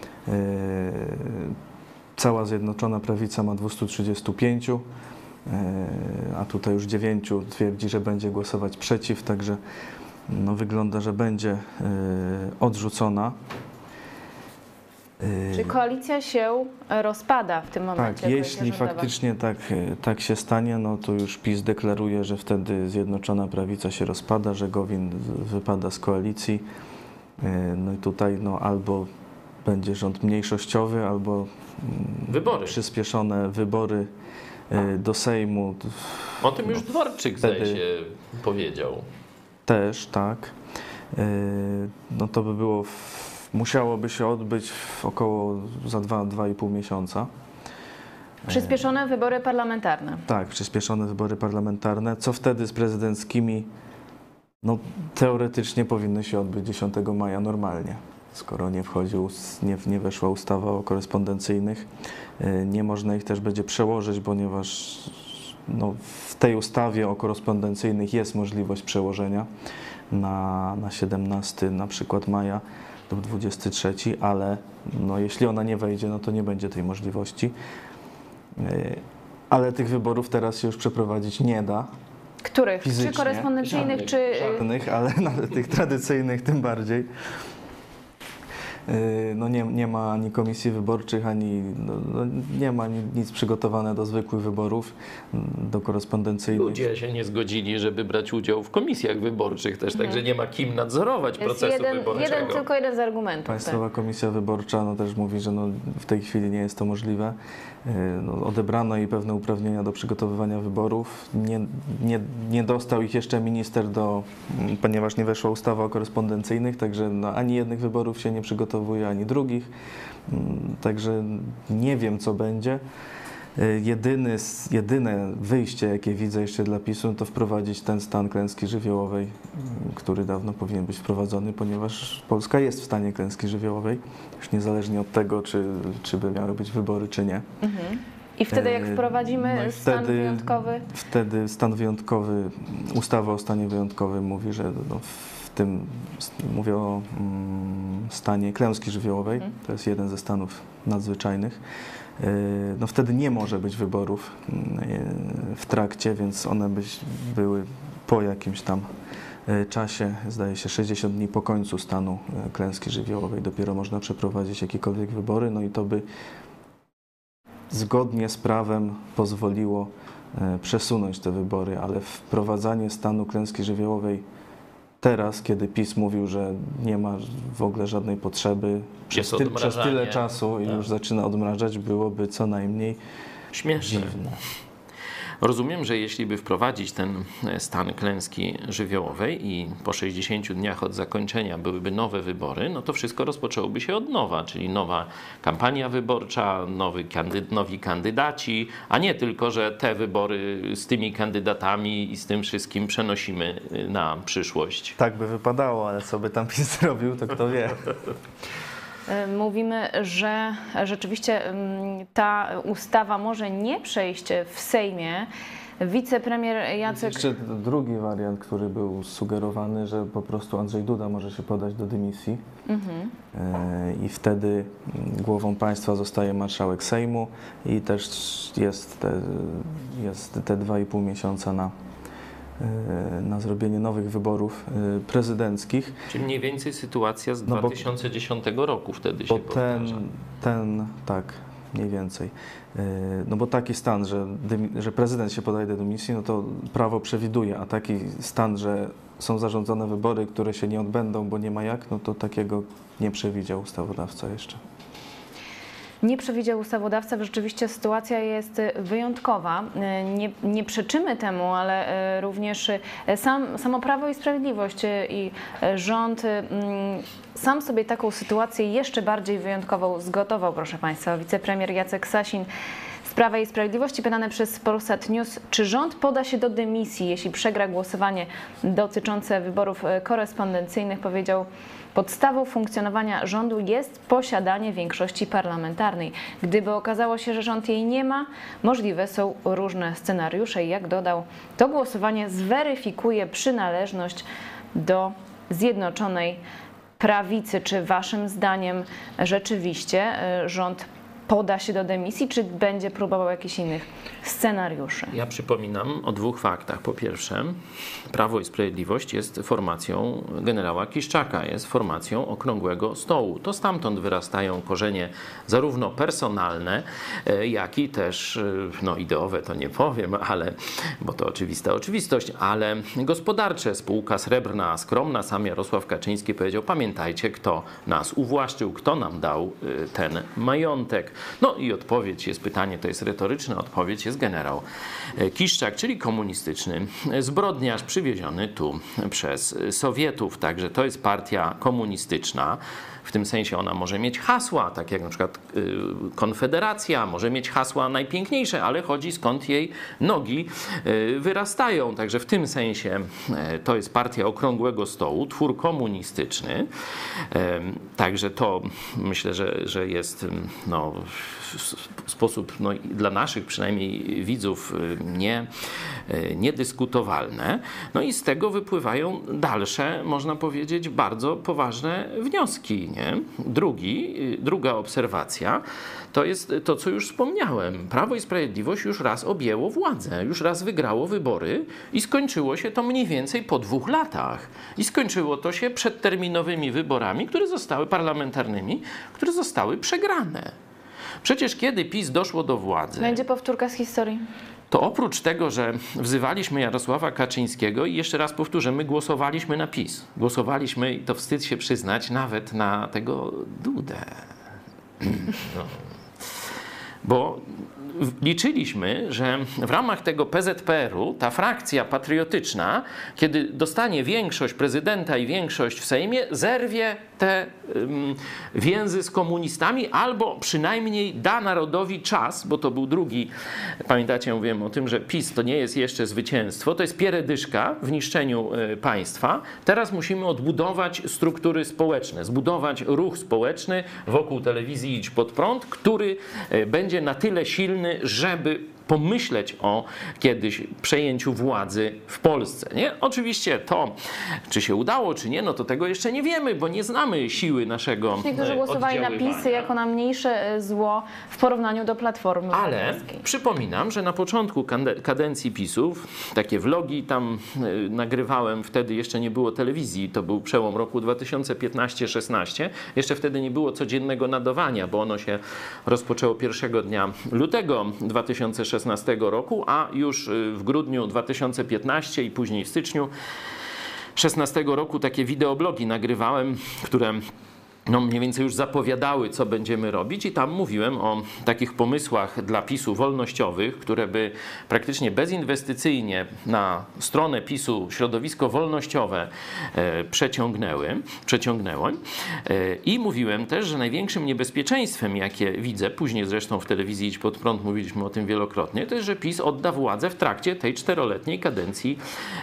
Cała Zjednoczona Prawica ma dwieście trzydzieści pięć. A tutaj już dziewięciu twierdzi, że będzie głosować przeciw, także no, wygląda, że będzie odrzucona. Czy koalicja się rozpada w tym momencie? Tak, jeśli faktycznie tak, tak się stanie, no to już PiS deklaruje, że wtedy Zjednoczona Prawica się rozpada, że Gowin wypada z koalicji. No i tutaj no, albo będzie rząd mniejszościowy, albo wybory. Przyspieszone wybory do Sejmu. O tym już Dworczyk, zdaje się, powiedział. Też, tak. No to by było, w, musiałoby się odbyć w około za dwa, dwa i pół miesiąca. Przyspieszone wybory parlamentarne. Tak, przyspieszone wybory parlamentarne. Co wtedy z prezydenckimi? No teoretycznie powinny się odbyć dziesiątego maja normalnie. Skoro nie wchodził, nie, nie weszła ustawa o korespondencyjnych, nie można ich też będzie przełożyć, ponieważ no, w tej ustawie o korespondencyjnych jest możliwość przełożenia na, na siedemnastego na przykład maja lub dwudziestego trzeciego, ale no, jeśli ona nie wejdzie, no to nie będzie tej możliwości. Ale tych wyborów teraz się już przeprowadzić nie da. Których? Fizycznie. Czy korespondencyjnych, Żadnych. czy... Żadnych, ale nawet tych tradycyjnych tym bardziej. No nie, nie ma ani komisji wyborczych, ani no, no nie ma nic przygotowane do zwykłych wyborów, do korespondencyjnych. Ludzie się nie zgodzili, żeby brać udział w komisjach wyborczych też, także nie ma kim nadzorować Jest procesu jeden, wyborczego. jeden, tylko jeden z argumentów. Państwowa tak. Komisja Wyborcza no, też mówi, że no, w tej chwili nie jest to możliwe. No, odebrano jej pewne uprawnienia do przygotowywania wyborów. Nie, nie, nie dostał ich jeszcze minister, do, ponieważ nie weszła ustawa o korespondencyjnych, także no, ani jednych wyborów się nie przygotowuje, ani drugich. Także nie wiem, co będzie. Jedyny, jedyne wyjście, jakie widzę jeszcze dla PiSu, to wprowadzić ten stan klęski żywiołowej, który dawno powinien być wprowadzony, ponieważ Polska jest w stanie klęski żywiołowej, już niezależnie od tego, czy, czy by miały być wybory, czy nie. Mhm. I wtedy jak wprowadzimy no i stan wtedy, wyjątkowy? Wtedy stan wyjątkowy, ustawa o stanie wyjątkowym mówi, że no w tym, mówię o mm, stanie klęski żywiołowej, mhm. to jest jeden ze stanów nadzwyczajnych. No wtedy nie może być wyborów w trakcie, więc one byś były po jakimś tam czasie, zdaje się sześćdziesiąt dni po końcu stanu klęski żywiołowej dopiero można przeprowadzić jakiekolwiek wybory, no i to by zgodnie z prawem pozwoliło przesunąć te wybory, ale wprowadzanie stanu klęski żywiołowej teraz, kiedy PiS mówił, że nie ma w ogóle żadnej potrzeby, przez, ty, przez tyle czasu i tak. już zaczyna odmrażać, byłoby co najmniej śmieszne. Dziwne. Rozumiem, że jeśli by wprowadzić ten stan klęski żywiołowej i po sześćdziesięciu dniach od zakończenia byłyby nowe wybory, no to wszystko rozpoczęłoby się od nowa, czyli nowa kampania wyborcza, nowy kandyd nowi kandydaci, a nie tylko, że te wybory z tymi kandydatami i z tym wszystkim przenosimy na przyszłość. Tak by wypadało, ale co by tam PiS zrobił, to kto wie. Mówimy, że rzeczywiście ta ustawa może nie przejść w Sejmie. Wicepremier Jacek... Jest jeszcze drugi wariant, który był sugerowany, że po prostu Andrzej Duda może się podać do dymisji mhm. i wtedy głową państwa zostaje marszałek Sejmu i też jest te, jest te dwa i pół miesiąca na na zrobienie nowych wyborów prezydenckich. Czyli mniej więcej sytuacja z no dwa tysiące dziesiątego roku wtedy się bo ten, ten, tak, mniej więcej. No bo taki stan, że, że prezydent się podaje do dymisji, no to prawo przewiduje, a taki stan, że są zarządzone wybory, które się nie odbędą, bo nie ma jak, no to takiego nie przewidział ustawodawca jeszcze. Nie przewidział ustawodawca, rzeczywiście sytuacja jest wyjątkowa. Nie, nie przeczymy temu, ale również sam, samo Prawo i Sprawiedliwość i rząd sam sobie taką sytuację jeszcze bardziej wyjątkową zgotował, proszę Państwa. Wicepremier Jacek Sasin z Prawa i Sprawiedliwości, pytany przez Polsat News, czy rząd poda się do dymisji, jeśli przegra głosowanie dotyczące wyborów korespondencyjnych, powiedział: podstawą funkcjonowania rządu jest posiadanie większości parlamentarnej. Gdyby okazało się, że rząd jej nie ma, możliwe są różne scenariusze i jak dodał, to głosowanie zweryfikuje przynależność do Zjednoczonej Prawicy. Czy waszym zdaniem rzeczywiście rząd poda się do dymisji, czy będzie próbował jakichś innych scenariuszy? Ja przypominam o dwóch faktach. Po pierwsze, Prawo i Sprawiedliwość jest formacją generała Kiszczaka, jest formacją Okrągłego Stołu. To stamtąd wyrastają korzenie zarówno personalne, jak i też no, ideowe, to nie powiem, ale, bo to oczywista oczywistość, ale gospodarcze. Spółka srebrna, skromna. Sam Jarosław Kaczyński powiedział: pamiętajcie, kto nas uwłaszczył, kto nam dał ten majątek. No i odpowiedź jest, pytanie to jest retoryczne, odpowiedź jest generał Kiszczak, czyli komunistyczny zbrodniarz przywieziony tu przez Sowietów. Także to jest partia komunistyczna. W tym sensie ona może mieć hasła, tak jak na przykład Konfederacja, może mieć hasła najpiękniejsze, ale chodzi skąd jej nogi wyrastają. Także w tym sensie to jest partia Okrągłego Stołu, twór komunistyczny. Także to myślę, że, że jest no, w sposób no, dla naszych przynajmniej widzów nie, niedyskutowalne. No i z tego wypływają dalsze, można powiedzieć, bardzo poważne wnioski. Nie? Drugi, druga obserwacja to jest to, co już wspomniałem. Prawo i Sprawiedliwość już raz objęło władzę, już raz wygrało wybory i skończyło się to mniej więcej po dwóch latach. I skończyło to się przedterminowymi wyborami, które zostały parlamentarnymi, które zostały przegrane. Przecież kiedy PiS doszło do władzy... Będzie powtórka z historii. To oprócz tego, że wzywaliśmy Jarosława Kaczyńskiego i jeszcze raz powtórzę, my głosowaliśmy na PiS. Głosowaliśmy, i to wstyd się przyznać, nawet na tego Dudę. No. Bo liczyliśmy, że w ramach tego P Z P R u ta frakcja patriotyczna, kiedy dostanie większość prezydenta i większość w Sejmie, zerwie te um, więzy z komunistami albo przynajmniej da narodowi czas, bo to był drugi, pamiętacie, mówiłem o tym, że PiS to nie jest jeszcze zwycięstwo, to jest pieredyszka w niszczeniu y, państwa. Teraz musimy odbudować struktury społeczne, zbudować ruch społeczny wokół telewizji Idź Pod Prąd, który y, będzie na tyle silny, żeby pomyśleć o kiedyś przejęciu władzy w Polsce. Nie? Oczywiście to, czy się udało, czy nie, no to tego jeszcze nie wiemy, bo nie znamy siły naszego Niektórzy głosowali na PiS jako na mniejsze zło w porównaniu do Platformy Ale Obywatelskiej. Przypominam, że na początku kadencji PiSów takie vlogi tam nagrywałem, wtedy jeszcze nie było telewizji, to był przełom roku dwa tysiące piętnaście szesnaście. Jeszcze wtedy nie było codziennego nadawania, bo ono się rozpoczęło pierwszego dnia lutego dwa tysiące szesnastego roku, a już w grudniu dwa tysiące piętnastego i później w styczniu szesnastego roku takie wideoblogi nagrywałem, które no mniej więcej już zapowiadały, co będziemy robić, i tam mówiłem o takich pomysłach dla PiSu wolnościowych, które by praktycznie bezinwestycyjnie na stronę PiSu środowisko wolnościowe e, przeciągnęły, przeciągnęło. E, I mówiłem też, że największym niebezpieczeństwem, jakie widzę, później zresztą w telewizji Idź Pod Prąd mówiliśmy o tym wielokrotnie, to jest, że PiS odda władzę w trakcie tej czteroletniej kadencji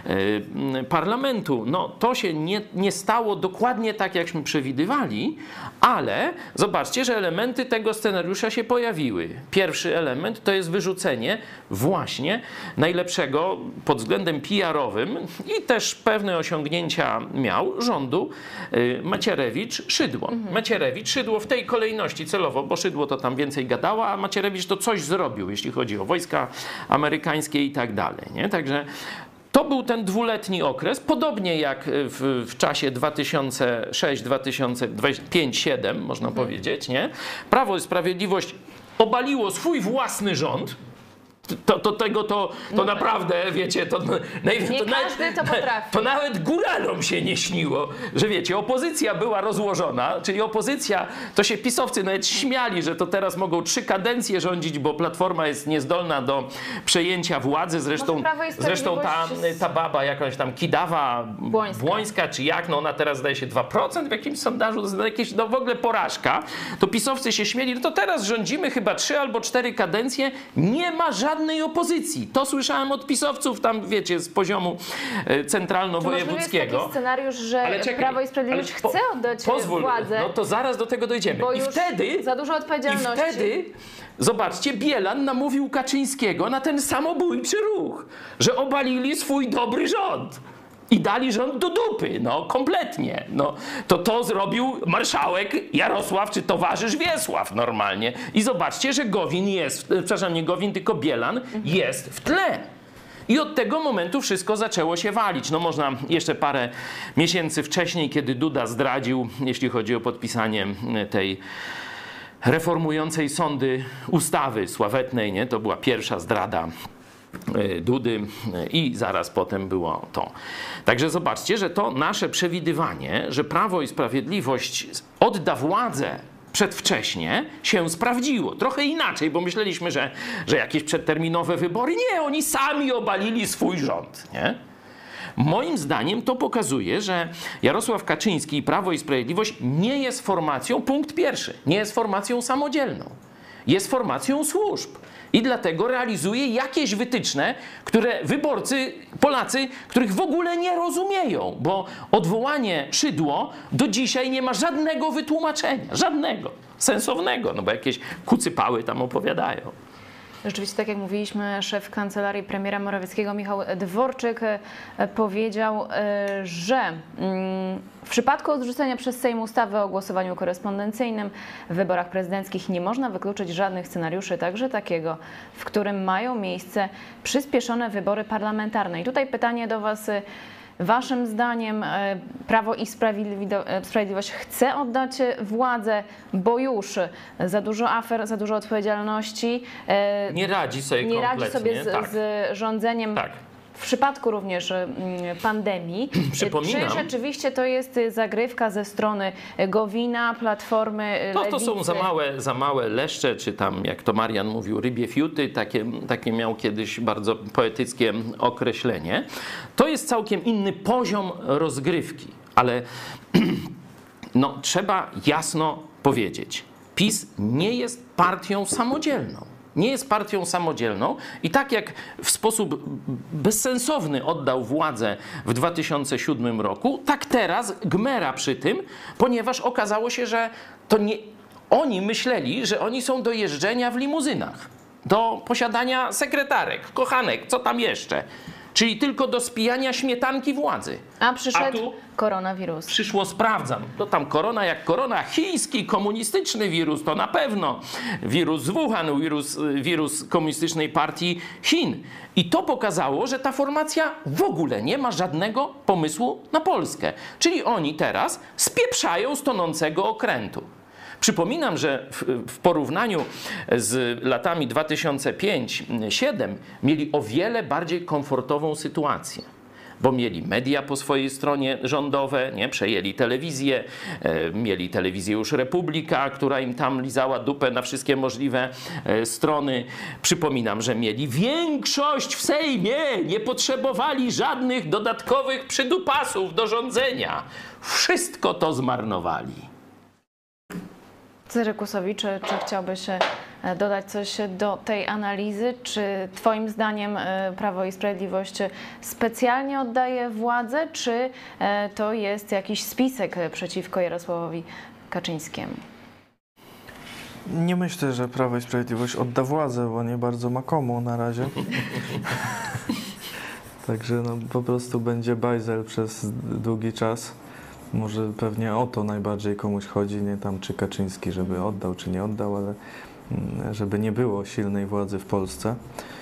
e, parlamentu. No to się nie, nie stało dokładnie tak, jakśmy przewidywali, ale zobaczcie, że elementy tego scenariusza się pojawiły. Pierwszy element to jest wyrzucenie właśnie najlepszego pod względem P R owym i też pewne osiągnięcia miał rządu Macierewicz-Szydło. Mhm. Macierewicz-Szydło w tej kolejności celowo, bo Szydło to tam więcej gadała, a Macierewicz to coś zrobił, jeśli chodzi o wojska amerykańskie i tak dalej. Nie? Także to był ten dwuletni okres, podobnie jak w, w czasie dwa tysiące szósty dwa tysiące piąty dwa tysiące siódmy, można hmm. powiedzieć, nie? Prawo i Sprawiedliwość obaliło swój własny rząd. To, to tego to, to no naprawdę, wiecie, to, naj, nie to, każdy nawet, to potrafi. To nawet góralom się nie śniło, że wiecie, opozycja była rozłożona, czyli opozycja, to się pisowcy nawet śmiali, że to teraz mogą trzy kadencje rządzić, bo Platforma jest niezdolna do przejęcia władzy. Zresztą, zresztą ta, ta baba jakaś tam Kidawa Błońska. Błońska, czy jak, no ona teraz zdaje się dwa procent w jakimś sondażu, jakieś, no w ogóle porażka. To pisowcy się śmieli, no to teraz rządzimy chyba trzy albo cztery kadencje, nie ma żadnych żadnej opozycji. To słyszałem od pisowców tam, wiecie, z poziomu centralno-wojewódzkiego. To jest taki scenariusz, że czekaj, Prawo i Sprawiedliwość po, chce oddać pozwól, władzę. No to zaraz do tego dojdziemy. Bo I już wtedy, za dużo odpowiedzialności. I wtedy, zobaczcie, Bielan namówił Kaczyńskiego na ten samobójczy ruch, że obalili swój dobry rząd. I dali rząd do dupy, no kompletnie. No, to to zrobił marszałek Jarosław, czy towarzysz Wiesław normalnie. I zobaczcie, że Gowin jest, przepraszam, nie Gowin, tylko Bielan jest w tle. I od tego momentu wszystko zaczęło się walić. No można jeszcze parę miesięcy wcześniej, kiedy Duda zdradził, jeśli chodzi o podpisanie tej reformującej sądy ustawy sławetnej, nie? To była pierwsza zdrada Dudy i zaraz potem było to. Także zobaczcie, że to nasze przewidywanie, że Prawo i Sprawiedliwość odda władzę przedwcześnie, się sprawdziło. Trochę inaczej, bo myśleliśmy, że, że jakieś przedterminowe wybory. Nie, oni sami obalili swój rząd. Nie? Moim zdaniem to pokazuje, że Jarosław Kaczyński i Prawo i Sprawiedliwość nie jest formacją, punkt pierwszy, nie jest formacją samodzielną. Jest formacją służb. I dlatego realizuje jakieś wytyczne, które wyborcy, Polacy, których w ogóle nie rozumieją, bo odwołanie Szydło do dzisiaj nie ma żadnego wytłumaczenia, żadnego, sensownego, no bo jakieś kucypały tam opowiadają. Rzeczywiście, tak jak mówiliśmy, szef kancelarii premiera Morawieckiego Michał Dworczyk powiedział, że w przypadku odrzucenia przez Sejm ustawy o głosowaniu korespondencyjnym w wyborach prezydenckich nie można wykluczyć żadnych scenariuszy, także takiego, w którym mają miejsce przyspieszone wybory parlamentarne. I tutaj pytanie do Was. Waszym zdaniem Prawo i Sprawiedliwość chce oddać władzę, bo już za dużo afer, za dużo odpowiedzialności. Nie radzi sobie nie kompletnie. radzi sobie z, tak. z rządzeniem. Tak. W przypadku również pandemii. Przypominam, czy rzeczywiście to jest zagrywka ze strony Gowina, Platformy, to, Lewicy? To są za małe, za małe leszcze, czy tam, jak to Marian mówił, rybie fiuty, takie, takie miał kiedyś bardzo poetyckie określenie. To jest całkiem inny poziom rozgrywki, ale no, trzeba jasno powiedzieć, PiS nie jest partią samodzielną. Nie jest partią samodzielną i tak jak w sposób bezsensowny oddał władzę w dwa tysiące siódmym roku, tak teraz gmera przy tym, ponieważ okazało się, że to nie oni myśleli, że oni są do jeżdżenia w limuzynach, do posiadania sekretarek, kochanek, co tam jeszcze. Czyli tylko do spijania śmietanki władzy. A przyszedł A tu koronawirus. Przyszło, sprawdzam. To tam korona jak korona. Chiński, komunistyczny wirus, to na pewno. Wirus z Wuhan, wirus, wirus komunistycznej partii Chin. I to pokazało, że ta formacja w ogóle nie ma żadnego pomysłu na Polskę. Czyli oni teraz spieprzają z tonącego okrętu. Przypominam, że w, w porównaniu z latami dwa tysiące piąty do dwa tysiące siódmego mieli o wiele bardziej komfortową sytuację, bo mieli media po swojej stronie rządowe, nie? Przejęli telewizję, e, mieli telewizję już Republika, która im tam lizała dupę na wszystkie możliwe e, strony. Przypominam, że mieli większość w Sejmie, nie potrzebowali żadnych dodatkowych przydupasów do rządzenia. Wszystko to zmarnowali. Cezary Kłosowicz, czy, czy chciałbyś dodać coś do tej analizy? Czy Twoim zdaniem Prawo i Sprawiedliwość specjalnie oddaje władzę, czy to jest jakiś spisek przeciwko Jarosławowi Kaczyńskiemu? Nie myślę, że Prawo i Sprawiedliwość odda władzę, bo nie bardzo ma komu na razie. Także no, po prostu będzie bajzel przez długi czas. Może pewnie o to najbardziej komuś chodzi, nie tam czy Kaczyński, żeby oddał, czy nie oddał, ale żeby nie było silnej władzy w Polsce.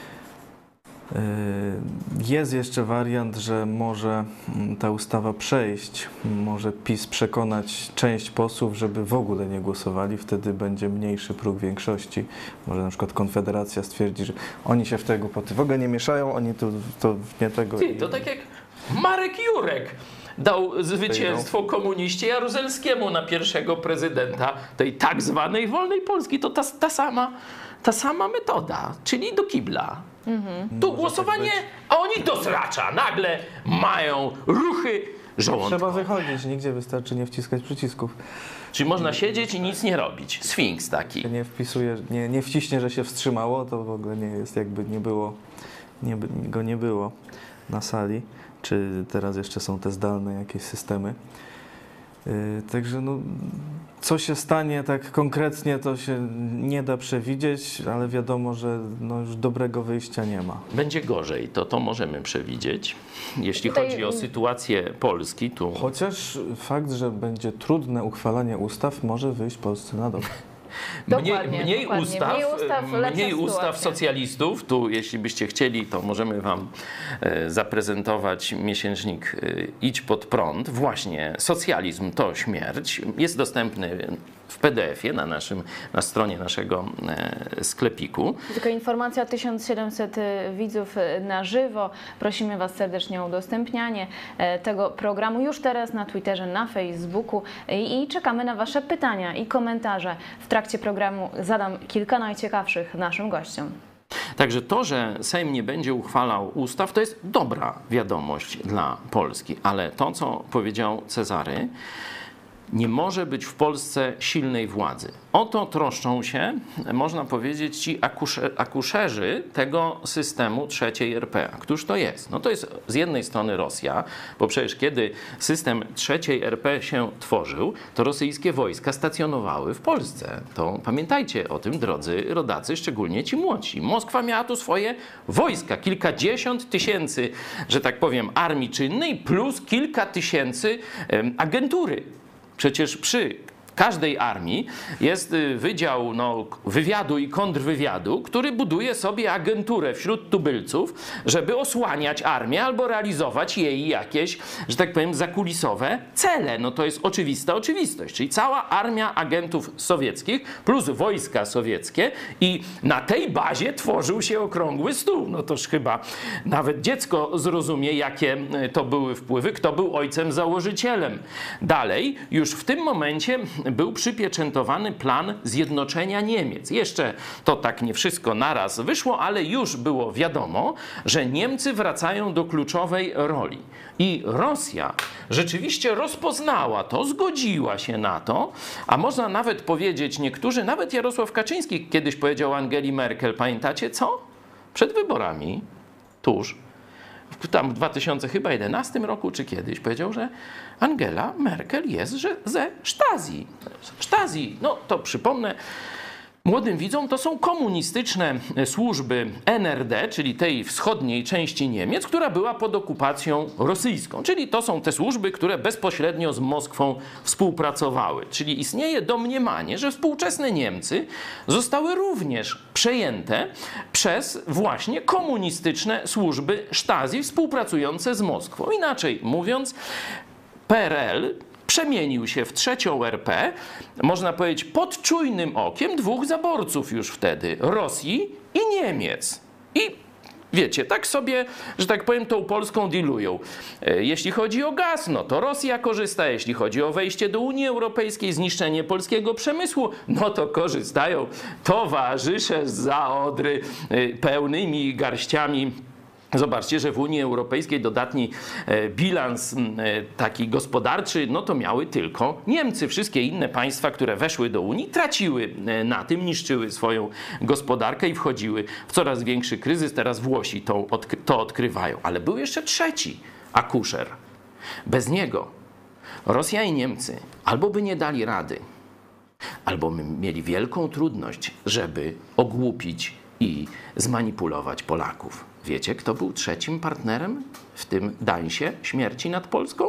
Jest jeszcze wariant, że może ta ustawa przejść, może PiS przekonać część posłów, żeby w ogóle nie głosowali, wtedy będzie mniejszy próg większości. Może na przykład Konfederacja stwierdzi, że oni się w te głupoty w ogóle nie mieszają, oni to, to nie tego... Ty, to tak jak Marek Jurek dał zwycięstwo komuniście Jaruzelskiemu na pierwszego prezydenta tej tak zwanej wolnej Polski. To ta, ta, sama, ta sama metoda, czyli do kibla. Mhm. Tu Może głosowanie, tak a oni do sracza. Nagle mają ruchy żołądkowe. Trzeba wychodzić, nigdzie wystarczy nie wciskać przycisków. Czyli można siedzieć i nic nie robić. Sfinks taki. Nie wpisuje, nie, nie wciśnie, że się wstrzymało, to w ogóle nie jest, jakby nie było, nie, go nie było na sali. Czy teraz jeszcze są te zdalne jakieś systemy. Yy, także no, co się stanie tak konkretnie, to się nie da przewidzieć, ale wiadomo, że no, już dobrego wyjścia nie ma. Będzie gorzej, to to możemy przewidzieć. Jeśli Tutaj... chodzi o sytuację Polski, tu... Chociaż fakt, że będzie trudne uchwalanie ustaw, może wyjść Polsce na dobre. Mniej, mniej, ustaw, mniej ustaw, mniej ustaw socjalistów. Tu, jeśli byście chcieli, to możemy wam e, zaprezentować miesięcznik e, Idź pod prąd. Właśnie, socjalizm to śmierć. Jest dostępny w P D F ie na, naszym, na stronie naszego e, sklepiku. Tylko informacja, tysiąc siedemset widzów na żywo. Prosimy Was serdecznie o udostępnianie tego programu już teraz na Twitterze, na Facebooku i, i czekamy na Wasze pytania i komentarze. W trakcie programu zadam kilka najciekawszych naszym gościom. Także to, że Sejm nie będzie uchwalał ustaw, to jest dobra wiadomość dla Polski. Ale to, co powiedział Cezary, nie może być w Polsce silnej władzy. O to troszczą się, można powiedzieć, ci akusze, akuszerzy tego systemu trzeciej R P. A któż to jest? No to jest z jednej strony Rosja, bo przecież kiedy system trzeciej R P się tworzył, to rosyjskie wojska stacjonowały w Polsce. To pamiętajcie o tym, drodzy rodacy, szczególnie ci młodsi. Moskwa miała tu swoje wojska, kilkadziesiąt tysięcy, że tak powiem, armii czynnej plus kilka tysięcy em, agentury. Przecież przy każdej armii jest wydział no, wywiadu i kontrwywiadu, który buduje sobie agenturę wśród tubylców, żeby osłaniać armię albo realizować jej jakieś, że tak powiem, zakulisowe cele. No to jest oczywista oczywistość. Czyli cała armia agentów sowieckich plus wojska sowieckie i na tej bazie tworzył się okrągły stół. No toż chyba nawet dziecko zrozumie, jakie to były wpływy, kto był ojcem założycielem. Dalej, już w tym momencie był przypieczętowany plan zjednoczenia Niemiec. Jeszcze to tak nie wszystko naraz wyszło, ale już było wiadomo, że Niemcy wracają do kluczowej roli. I Rosja rzeczywiście rozpoznała to, zgodziła się na to, a można nawet powiedzieć, niektórzy, nawet Jarosław Kaczyński kiedyś powiedział Angeli Merkel, pamiętacie co? Przed wyborami, tuż, tam w dwa tysiące jedenastym roku czy kiedyś powiedział, że Angela Merkel jest że ze Stasi. Stasi, no to przypomnę młodym widzom, to są komunistyczne służby N R D, czyli tej wschodniej części Niemiec, która była pod okupacją rosyjską. Czyli to są te służby, które bezpośrednio z Moskwą współpracowały. Czyli istnieje domniemanie, że współczesne Niemcy zostały również przejęte przez właśnie komunistyczne służby Stasi współpracujące z Moskwą. Inaczej mówiąc, P R L przemienił się w trzecią R P, można powiedzieć, pod czujnym okiem dwóch zaborców już wtedy, Rosji i Niemiec. I wiecie, tak sobie, że tak powiem, tą Polską dealują. Jeśli chodzi o gaz, no to Rosja korzysta. Jeśli chodzi o wejście do Unii Europejskiej, zniszczenie polskiego przemysłu, no to korzystają towarzysze zza Odry pełnymi garściami. Zobaczcie, że w Unii Europejskiej dodatni bilans taki gospodarczy, no to miały tylko Niemcy. Wszystkie inne państwa, które weszły do Unii, traciły na tym, niszczyły swoją gospodarkę i wchodziły w coraz większy kryzys. Teraz Włosi to, to odkrywają. Ale był jeszcze trzeci akuszer. Bez niego Rosja i Niemcy albo by nie dali rady, albo by mieli wielką trudność, żeby ogłupić i zmanipulować Polaków. Wiecie, kto był trzecim partnerem w tym dansie śmierci nad Polską?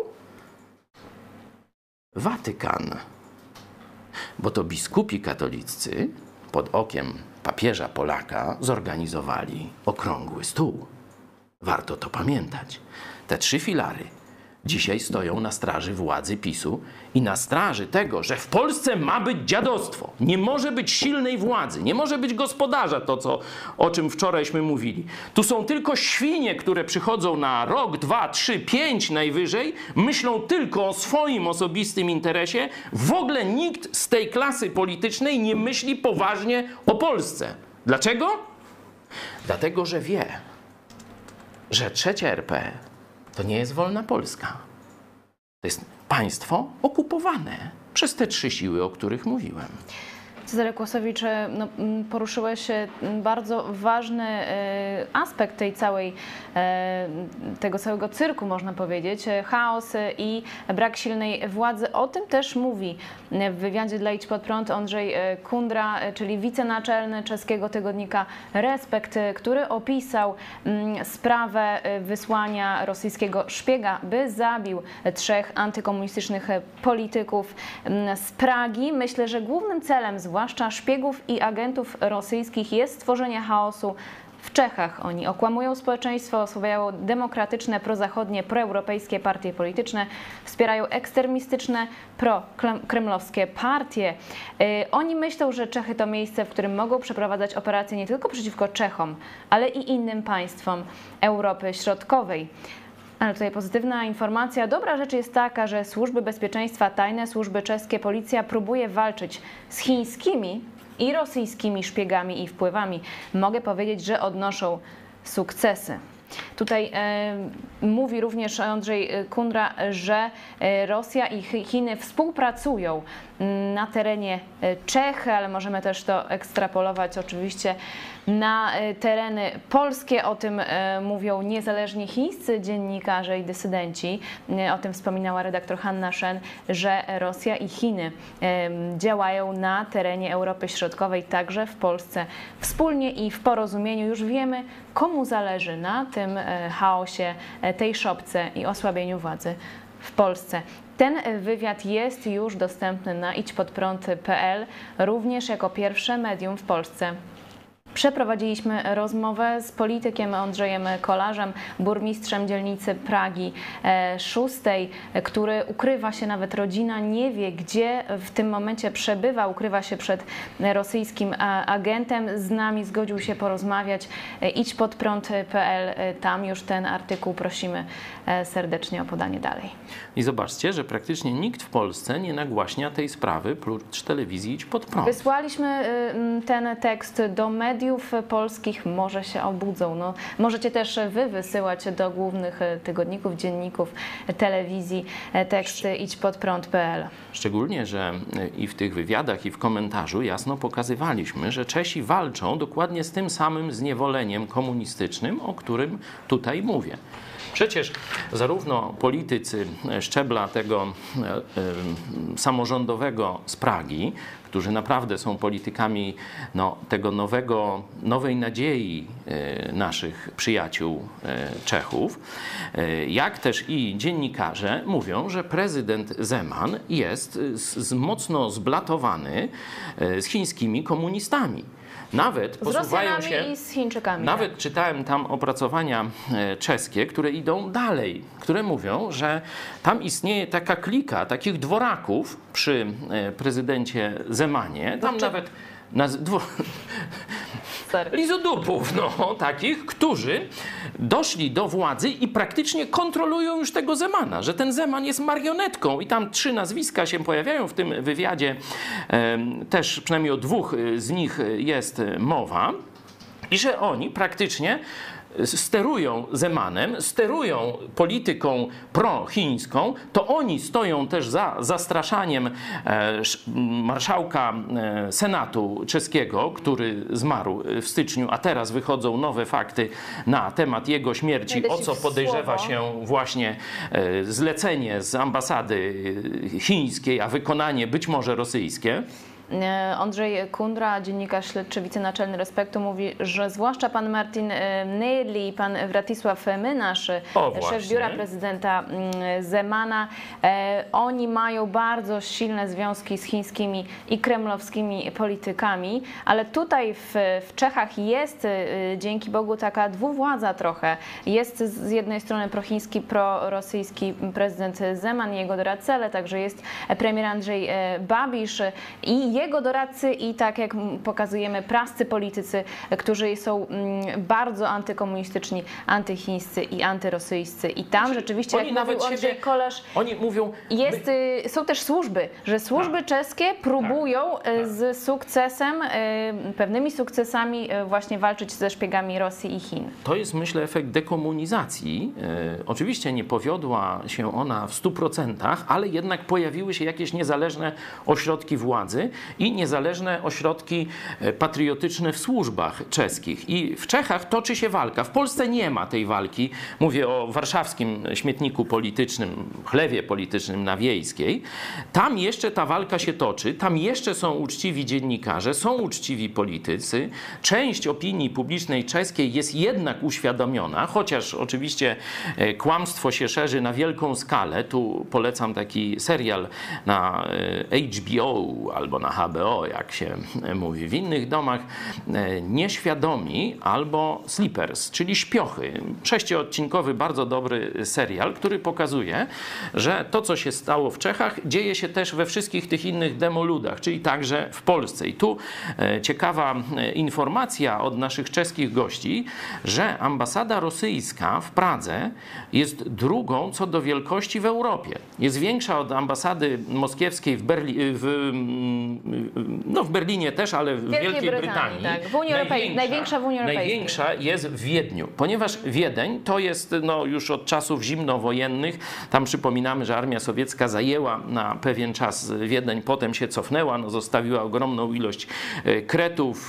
Watykan. Bo to biskupi katoliccy pod okiem papieża Polaka zorganizowali okrągły stół. Warto to pamiętać. Te trzy filary dzisiaj stoją na straży władzy PiSu i na straży tego, że w Polsce ma być dziadostwo. Nie może być silnej władzy, nie może być gospodarza, to co, o czym wczorajśmy mówili. Tu są tylko świnie, które przychodzą na rok, dwa, trzy, pięć najwyżej, myślą tylko o swoim osobistym interesie. W ogóle nikt z tej klasy politycznej nie myśli poważnie o Polsce. Dlaczego? Dlatego, że wie, że trzecia R P to nie jest wolna Polska. To jest państwo okupowane przez te trzy siły, o których mówiłem. Cezary Kłosowicz, no, poruszyłeś bardzo ważny aspekt tej całej, tego całego cyrku, można powiedzieć. Chaos i brak silnej władzy. O tym też mówi w wywiadzie dla Idź Pod Prąd Andrzej Kundra, czyli wicenaczelny czeskiego tygodnika Respekt, który opisał sprawę wysłania rosyjskiego szpiega, by zabił trzech antykomunistycznych polityków z Pragi. Myślę, że głównym celem, zwłaszcza szpiegów i agentów rosyjskich, jest stworzenie chaosu w Czechach. Oni okłamują społeczeństwo, osłabiają demokratyczne, prozachodnie, proeuropejskie partie polityczne, wspierają ekstremistyczne, prokremlowskie partie. Oni myślą, że Czechy to miejsce, w którym mogą przeprowadzać operacje nie tylko przeciwko Czechom, ale i innym państwom Europy Środkowej. Ale tutaj pozytywna informacja. Dobra rzecz jest taka, że służby bezpieczeństwa, tajne służby czeskie, policja próbuje walczyć z chińskimi i rosyjskimi szpiegami i wpływami. Mogę powiedzieć, że odnoszą sukcesy. Tutaj e, mówi również Andrzej Kundra, że Rosja i Chiny współpracują na terenie Czech, ale możemy też to ekstrapolować oczywiście na tereny polskie. O tym mówią niezależni chińscy dziennikarze i dysydenci. O tym wspominała redaktor Hanna Shen, że Rosja i Chiny działają na terenie Europy Środkowej, także w Polsce wspólnie i w porozumieniu. Już wiemy, komu zależy na tym chaosie, tej szopce i osłabieniu władzy w Polsce. Ten wywiad jest już dostępny na idź pod prąd kropka p l, również jako pierwsze medium w Polsce. Przeprowadziliśmy rozmowę z politykiem Andrzejem Kolarzem, burmistrzem dzielnicy Pragi szóstej, który ukrywa się, nawet rodzina nie wie, gdzie w tym momencie przebywa, ukrywa się przed rosyjskim agentem. Z nami zgodził się porozmawiać. idź pod prąd kropka p l, tam już ten artykuł prosimy serdecznie o podanie dalej. I zobaczcie, że praktycznie nikt w Polsce nie nagłaśnia tej sprawy prócz telewizji Idź Pod Prąd. Wysłaliśmy ten tekst do mediów polskich, może się obudzą. No, możecie też wy wysyłać do głównych tygodników, dzienników, telewizji teksty idź pod prąd kropka p l. Szczególnie, że i w tych wywiadach, i w komentarzu jasno pokazywaliśmy, że Czesi walczą dokładnie z tym samym zniewoleniem komunistycznym, o którym tutaj mówię. Przecież zarówno politycy szczebla tego e, e, samorządowego z Pragi, którzy naprawdę są politykami no, tego nowego, nowej nadziei e, naszych przyjaciół e, Czechów, e, jak też i dziennikarze mówią, że prezydent Zeman jest z, z mocno zblatowany e, z chińskimi komunistami. Nawet posuwają się, i z Chińczykami. Nawet tak. czytałem tam opracowania czeskie, które idą dalej, które mówią, że tam istnieje taka klika takich dworaków przy prezydencie Zemanie. Tam Znaczy... nawet naz... dwo... lizodupów, no, takich, którzy doszli do władzy i praktycznie kontrolują już tego Zemana, że ten Zeman jest marionetką i tam trzy nazwiska się pojawiają w tym wywiadzie, e, też przynajmniej o dwóch z nich jest mowa i że oni praktycznie sterują Zemanem, sterują polityką prochińską, to oni stoją też za zastraszaniem e, marszałka e, Senatu czeskiego, który zmarł w styczniu, a teraz wychodzą nowe fakty na temat jego śmierci, o co podejrzewa się właśnie e, zlecenie z ambasady chińskiej, a wykonanie być może rosyjskie. Andrzej Kundra, dziennikarz śledczy, wicenaczelny Respektu, mówi, że zwłaszcza pan Martin Nejli i pan Władysław Mynasz, o, szef biura prezydenta Zemana, e, oni mają bardzo silne związki z chińskimi i kremlowskimi politykami, ale tutaj w, w Czechach jest e, dzięki Bogu taka dwuwładza trochę. Jest z jednej strony prochiński, prorosyjski prezydent Zeman i jego doradcy, ale także jest premier Andrzej Babisz i jego doradcy i, tak jak pokazujemy, prascy politycy, którzy są bardzo antykomunistyczni, antychińscy i antyrosyjscy. I tam znaczy, rzeczywiście, jak mówił Andrzej siebie, Kolarz, oni mówią, jest, my... są też służby, że służby tak, czeskie próbują tak, z sukcesem, pewnymi sukcesami właśnie walczyć ze szpiegami Rosji i Chin. To jest, myślę, efekt dekomunizacji. E, oczywiście nie powiodła się ona w stu procentach, ale jednak pojawiły się jakieś niezależne ośrodki władzy i niezależne ośrodki patriotyczne w służbach czeskich. I w Czechach toczy się walka. W Polsce nie ma tej walki. Mówię o warszawskim śmietniku politycznym, chlewie politycznym na Wiejskiej. Tam jeszcze ta walka się toczy. Tam jeszcze są uczciwi dziennikarze, są uczciwi politycy. Część opinii publicznej czeskiej jest jednak uświadomiona, chociaż oczywiście kłamstwo się szerzy na wielką skalę. Tu polecam taki serial na H B O albo na H B O, jak się mówi w innych domach, Nieświadomi albo Sleepers, czyli Śpiochy. Sześciodcinkowy, bardzo dobry serial, który pokazuje, że to, co się stało w Czechach, dzieje się też we wszystkich tych innych demoludach, czyli także w Polsce. I tu ciekawa informacja od naszych czeskich gości, że ambasada rosyjska w Pradze jest drugą co do wielkości w Europie. Jest większa od ambasady moskiewskiej w, Berli- w no w Berlinie też, ale w Wielkiej Wielkiej Brytanii, Brytanii. tak. W Unii Europejskiej, największa w Unii Europejskiej. Największa jest w Wiedniu, ponieważ Wiedeń to jest no, już od czasów zimnowojennych. Tam przypominamy, że armia sowiecka zajęła na pewien czas Wiedeń, potem się cofnęła, no, zostawiła ogromną ilość kretów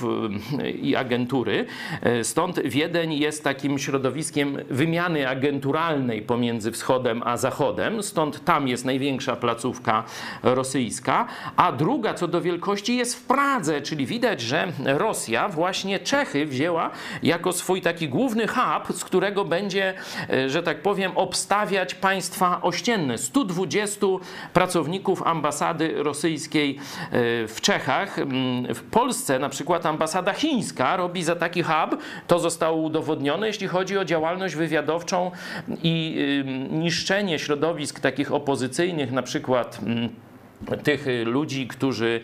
i agentury. Stąd Wiedeń jest takim środowiskiem wymiany agenturalnej pomiędzy wschodem a zachodem. Stąd tam jest największa placówka rosyjska. A druga co do wielkości jest w Pradze, czyli widać, że Rosja właśnie Czechy wzięła jako swój taki główny hub, z którego będzie, że tak powiem, obstawiać państwa ościenne. stu dwudziestu pracowników ambasady rosyjskiej w Czechach. W Polsce na przykład ambasada chińska robi za taki hub, to zostało udowodnione, jeśli chodzi o działalność wywiadowczą i niszczenie środowisk takich opozycyjnych, na przykład tych ludzi, którzy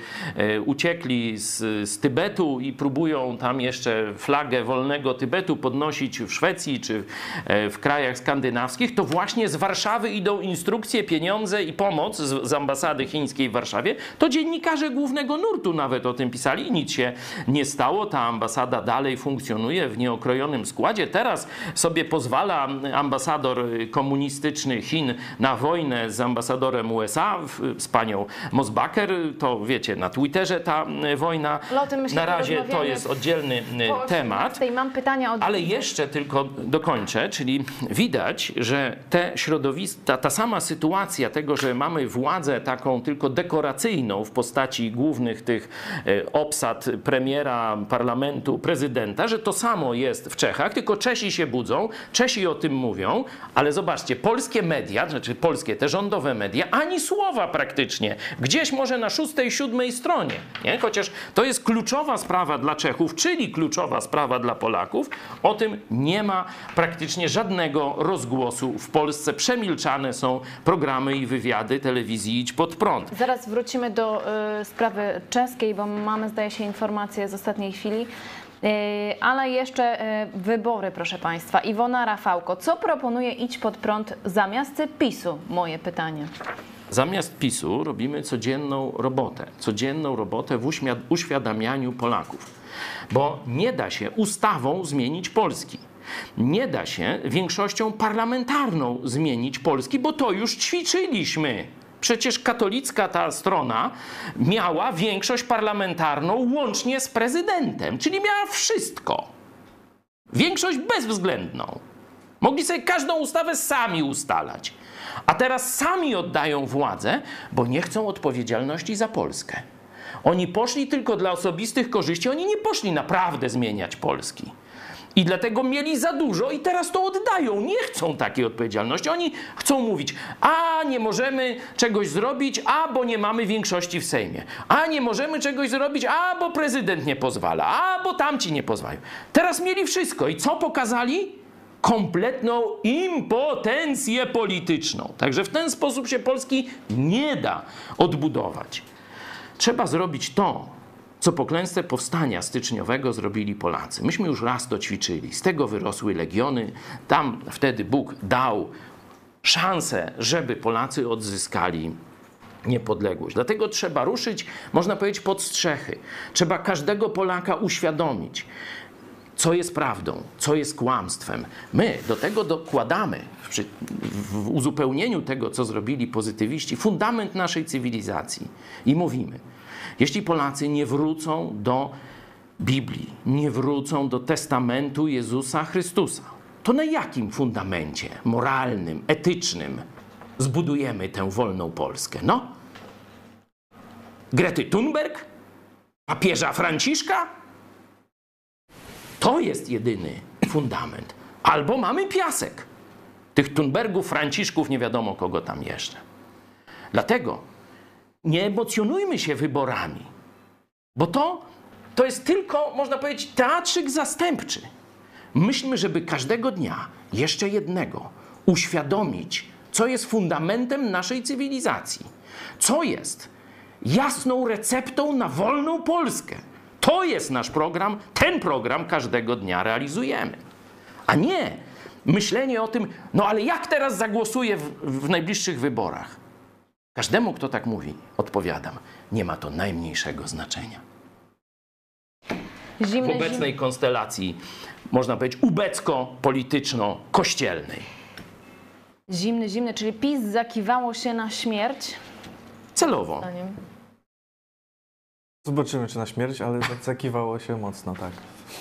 uciekli z, z Tybetu i próbują tam jeszcze flagę wolnego Tybetu podnosić w Szwecji czy w krajach skandynawskich, to właśnie z Warszawy idą instrukcje, pieniądze i pomoc z, z ambasady chińskiej w Warszawie. To dziennikarze głównego nurtu nawet o tym pisali i nic się nie stało. Ta ambasada dalej funkcjonuje w nieokrojonym składzie. Teraz sobie pozwala ambasador komunistyczny Chin na wojnę z ambasadorem U S A, z panią Mosbacher, to wiecie, na Twitterze ta wojna, myślę, na razie to jest oddzielny temat, mam pytania od... ale jeszcze tylko dokończę, czyli widać, że te środowiska, ta, ta sama sytuacja tego, że mamy władzę taką tylko dekoracyjną w postaci głównych tych obsad premiera, parlamentu, prezydenta, że to samo jest w Czechach, tylko Czesi się budzą, Czesi o tym mówią, ale zobaczcie, polskie media, znaczy polskie, te rządowe media, ani słowa praktycznie. Gdzieś może na szóstej, siódmej stronie, nie? Chociaż to jest kluczowa sprawa dla Czechów, czyli kluczowa sprawa dla Polaków. O tym nie ma praktycznie żadnego rozgłosu w Polsce. Przemilczane są programy i wywiady telewizji Idź Pod Prąd. Zaraz wrócimy do y, sprawy czeskiej, bo mamy, zdaje się, informacje z ostatniej chwili. Ale jeszcze wybory, proszę Państwa. Iwona Rafałko, co proponuje Idź Pod Prąd zamiast PiSu? Moje pytanie. Zamiast PiSu robimy codzienną robotę. Codzienną robotę w uświadamianiu Polaków. Bo nie da się ustawą zmienić Polski. Nie da się większością parlamentarną zmienić Polski, bo to już ćwiczyliśmy. Przecież katolicka ta strona miała większość parlamentarną łącznie z prezydentem, czyli miała wszystko. Większość bezwzględną. Mogli sobie każdą ustawę sami ustalać. A teraz sami oddają władzę, bo nie chcą odpowiedzialności za Polskę. Oni poszli tylko dla osobistych korzyści, oni nie poszli naprawdę zmieniać Polski. I dlatego mieli za dużo i teraz to oddają. Nie chcą takiej odpowiedzialności. Oni chcą mówić, a nie możemy czegoś zrobić, a bo nie mamy większości w Sejmie. A nie możemy czegoś zrobić, a bo prezydent nie pozwala, a bo tamci nie pozwalają. Teraz mieli wszystko. I co pokazali? Kompletną impotencję polityczną. Także w ten sposób się Polski nie da odbudować. Trzeba zrobić to, co po klęsce powstania styczniowego zrobili Polacy. Myśmy już raz to ćwiczyli. Z tego wyrosły legiony. Tam wtedy Bóg dał szansę, żeby Polacy odzyskali niepodległość. Dlatego trzeba ruszyć, można powiedzieć, pod strzechy. Trzeba każdego Polaka uświadomić, co jest prawdą, co jest kłamstwem. My do tego dokładamy, w, w uzupełnieniu tego, co zrobili pozytywiści, fundament naszej cywilizacji. I mówimy, jeśli Polacy nie wrócą do Biblii, nie wrócą do testamentu Jezusa Chrystusa, to na jakim fundamencie moralnym, etycznym zbudujemy tę wolną Polskę? No? Grety Thunberg? Papieża Franciszka? To jest jedyny fundament. Albo mamy piasek. Tych Thunbergów, Franciszków, nie wiadomo kogo tam jeszcze. Dlatego nie emocjonujmy się wyborami, bo to, to jest tylko, można powiedzieć, teatrzyk zastępczy. Myślmy, żeby każdego dnia, jeszcze jednego, uświadomić, co jest fundamentem naszej cywilizacji. Co jest jasną receptą na wolną Polskę. To jest nasz program, ten program każdego dnia realizujemy. A nie myślenie o tym, no ale jak teraz zagłosuję w, w najbliższych wyborach? Każdemu, kto tak mówi, odpowiadam, nie ma to najmniejszego znaczenia. Zimny, W obecnej zim... konstelacji, można powiedzieć, ubecko-polityczno-kościelnej. Zimny, zimny, czyli PiS zakiwało się na śmierć? Celowo. Zdaniem. Zobaczymy, czy na śmierć, ale zakiwało się mocno, tak.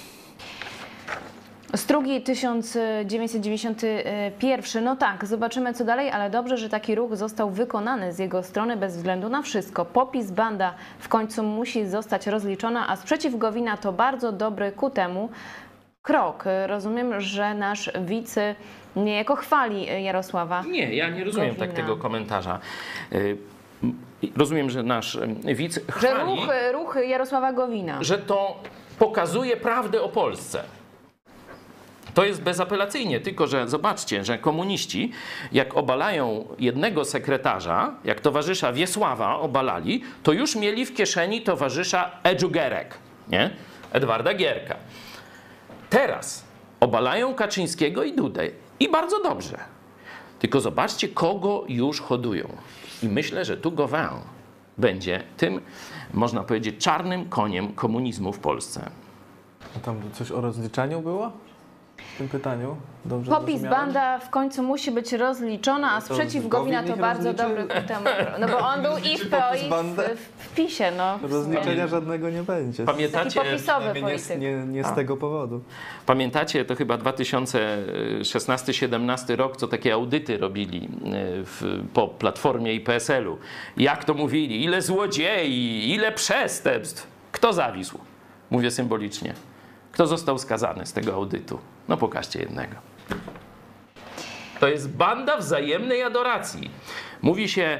Strugi tysiąc dziewięćset dziewięćdziesiąty pierwszy. No tak, zobaczymy co dalej, ale dobrze, że taki ruch został wykonany z jego strony bez względu na wszystko. Popis banda w końcu musi zostać rozliczona, a sprzeciw Gowina to bardzo dobry ku temu krok. Rozumiem, że nasz widz niejako chwali Jarosława. Nie, ja nie rozumiem Gowina. tak tego komentarza. Y, Rozumiem, że nasz widz Że chwali, ruch, ruch Jarosława Gowina. że to pokazuje prawdę o Polsce. To jest bezapelacyjnie, tylko że zobaczcie, że komuniści, jak obalają jednego sekretarza, jak towarzysza Wiesława obalali, to już mieli w kieszeni towarzysza Edziu Gierek, nie? Edwarda Gierka. Teraz obalają Kaczyńskiego i Dudę. I bardzo dobrze. Tylko zobaczcie, kogo już hodują. I myślę, że tu Gowin będzie tym, można powiedzieć, czarnym koniem komunizmu w Polsce. A tam coś o rozliczaniu było? W tym pytaniu? Dobrze Popis zrozumiałem? banda w końcu musi być rozliczona, a To sprzeciw Gowin Gowina to niech bardzo rozliczy? dobry ku temu. No bo on był i w P O, i bandę? w, w PiSie, no. Rozliczenia żadnego nie będzie. Taki Pamiętacie, popisowy Nie, polityk. nie, nie z tego powodu. pamiętacie, to chyba dwa tysiące szesnasty siedemnasty rok, co takie audyty robili w, po Platformie i P S L u. Jak to mówili? Ile złodziei, ile przestępstw. Kto zawisł? Mówię symbolicznie. Kto został skazany z tego audytu? No pokażcie jednego. To jest banda wzajemnej adoracji. Mówi się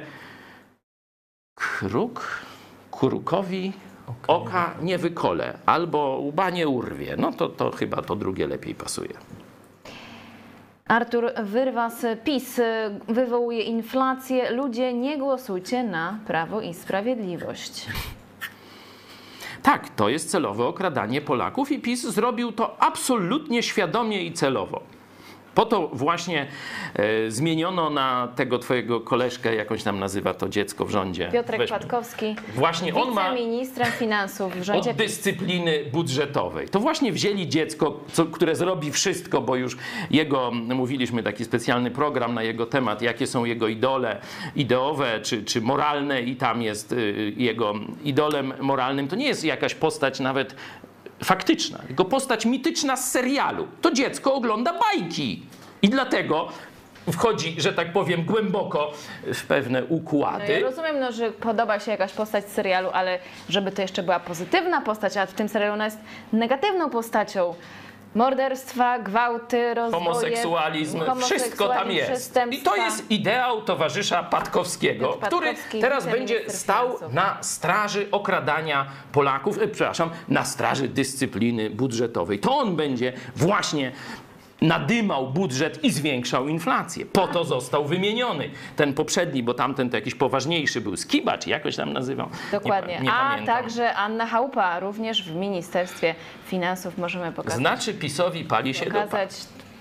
kruk, kurukowi oka nie wykole, albo łba nie urwie. No to, to chyba to drugie lepiej pasuje. Artur Wyrwas, PiS wywołuje inflację. Ludzie, nie głosujcie na Prawo i Sprawiedliwość. Tak, to jest celowe okradanie Polaków i PiS zrobił to absolutnie świadomie i celowo. Po to właśnie e, zmieniono na tego twojego koleżkę, jakąś tam nazywa to dziecko w rządzie. Piotrek Weźmy. Patkowski, Właśnie on ma wiceministrem finansów w rządzie od PiS. dyscypliny budżetowej. To właśnie wzięli dziecko, co, które zrobi wszystko, bo już jego, mówiliśmy, taki specjalny program na jego temat, jakie są jego idole ideowe czy, czy moralne i tam jest y, jego idolem moralnym. To nie jest jakaś postać nawet faktyczna, tylko postać mityczna z serialu. To dziecko ogląda bajki i dlatego wchodzi, że tak powiem, głęboko w pewne No układy. ja rozumiem, no, że podoba się jakaś postać z serialu, ale żeby to jeszcze była pozytywna postać, a w tym serialu ona jest negatywną postacią. Morderstwa, gwałty, rozboje, Homoseksualizm, wszystko tam jest. I przestępstwa. to jest ideał towarzysza Patkowskiego, Piotr który Patkowski, teraz będzie wiceminister stał finansów. na straży okradania Polaków, e, przepraszam, na straży dyscypliny budżetowej. To on będzie właśnie nadymał budżet i zwiększał inflację. Po to został wymieniony ten poprzedni, bo tamten to jakiś poważniejszy był, Skiba, czy jakoś tam nazywał. Dokładnie. Nie, nie A pamiętam. także Anna Chałupa, również w Ministerstwie Finansów możemy pokazać. Znaczy PiS-owi pali się dupa. pokazać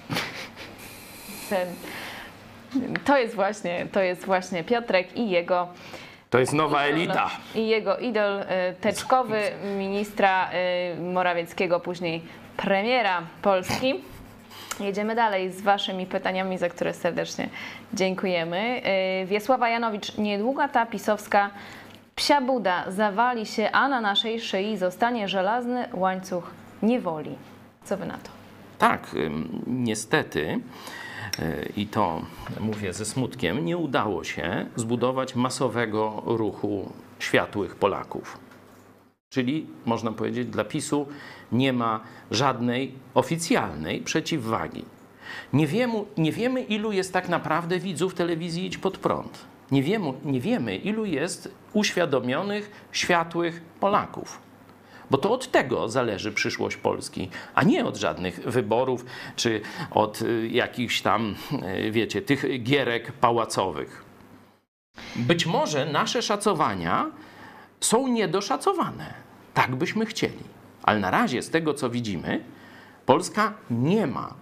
ten, to jest właśnie, to jest właśnie Piotrek i jego To jest nowa elita. i jego idol y, teczkowy ministra y, Morawieckiego, później premiera Polski. Jedziemy dalej z waszymi pytaniami, za które serdecznie dziękujemy. Y, Wiesława Janowicz, niedługa ta pisowska psia buda zawali się, a na naszej szyi zostanie żelazny łańcuch niewoli. Co wy na to? Tak, ym, niestety, y, i to mówię ze smutkiem, nie udało się zbudować masowego ruchu światłych Polaków. Czyli, można powiedzieć, dla PiS-u nie ma żadnej oficjalnej przeciwwagi. Nie wiemy, nie wiemy, ilu jest tak naprawdę widzów telewizji Idź Pod Prąd. Nie wiemy, nie wiemy, ilu jest uświadomionych, światłych Polaków. Bo to od tego zależy przyszłość Polski, a nie od żadnych wyborów, czy od y, jakichś tam, y, wiecie, tych gierek pałacowych. Być może nasze szacowania są niedoszacowane. Tak byśmy chcieli. Ale na razie z tego, co widzimy, Polska nie ma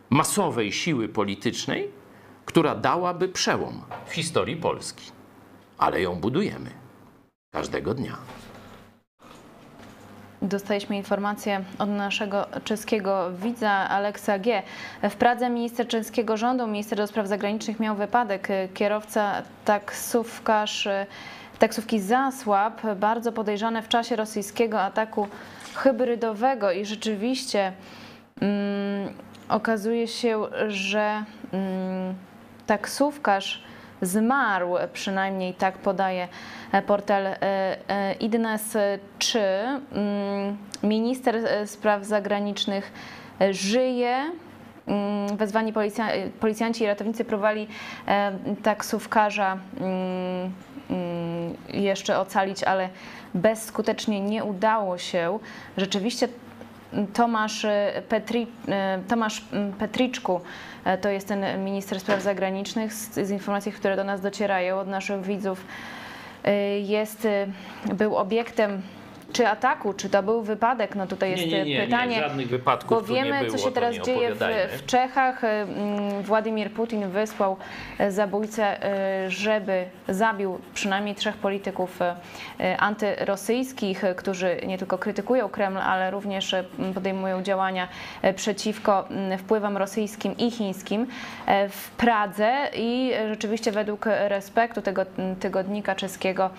masowej siły politycznej, która dałaby przełom w historii Polski. ale ją budujemy każdego dnia. Dostaliśmy informację od naszego czeskiego widza Aleksa G. W Pradze minister czeskiego rządu, minister do spraw zagranicznych miał wypadek. Kierowca taksówkarz, taksówki zasłab, bardzo podejrzane w czasie rosyjskiego ataku hybrydowego i rzeczywiście mm, okazuje się, że mm, taksówkarz zmarł, przynajmniej tak podaje portal Idnes. Czy minister spraw zagranicznych żyje? Wezwani policja, policjanci i ratownicy próbowali taksówkarza jeszcze ocalić, ale bezskutecznie nie udało się. Rzeczywiście Tomasz, Petri, Tomasz Petriczku, to jest ten minister spraw zagranicznych, z, z informacji, które do nas docierają od naszych widzów, jest, był obiektem czy ataku, czy to był wypadek, no tutaj jest nie, nie, nie, pytanie, nie, żadnych wypadków bo tu nie wiemy, było, co się teraz dzieje w, w Czechach. Władimir Putin wysłał zabójcę, żeby zabił przynajmniej trzech polityków antyrosyjskich, którzy nie tylko krytykują Kreml, ale również podejmują działania przeciwko wpływom rosyjskim i chińskim w Pradze i rzeczywiście według Respektu, tego tygodnika czeskiego,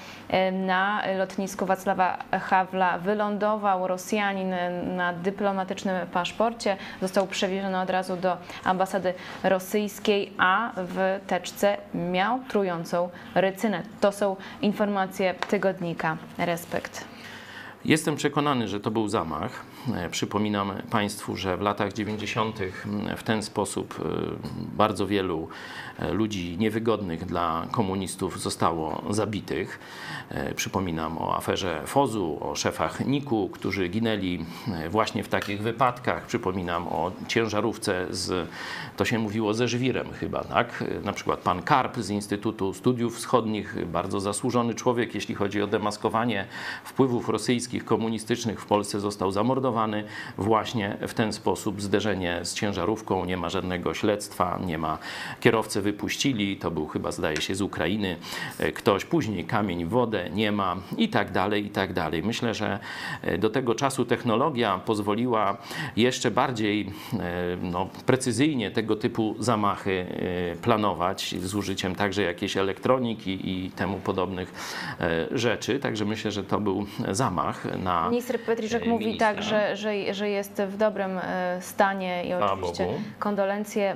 na lotnisku Wacława Hawla wylądował Rosjanin na dyplomatycznym paszporcie, został przewieziony od razu do ambasady rosyjskiej, a w teczce miał trującą rycynę. To są informacje tygodnika Respekt. Jestem przekonany, że to był zamach. Przypominam Państwu, że w latach dziewięćdziesiątych w ten sposób bardzo wielu ludzi niewygodnych dla komunistów zostało zabitych. Przypominam o aferze Fozu, o szefach niku, którzy ginęli właśnie w takich wypadkach. Przypominam o ciężarówce z, to się mówiło, ze żwirem chyba, tak? Na przykład pan Karp z Instytutu Studiów Wschodnich, bardzo zasłużony człowiek, jeśli chodzi o demaskowanie wpływów rosyjskich, komunistycznych w Polsce, został zamordowany właśnie w ten sposób. Zderzenie z ciężarówką, nie ma żadnego śledztwa, nie ma, kierowcę wypuścili, to był chyba, zdaje się, z Ukrainy ktoś, później kamień w wodę, nie ma i tak dalej, i tak dalej. Myślę, że do tego czasu technologia pozwoliła jeszcze bardziej no, precyzyjnie tego typu zamachy planować z użyciem także jakiejś elektroniki i temu podobnych rzeczy. Także myślę, że to był zamach na Minister Petriczek mówi tak, że, że, że jest w dobrym stanie i oczywiście kondolencje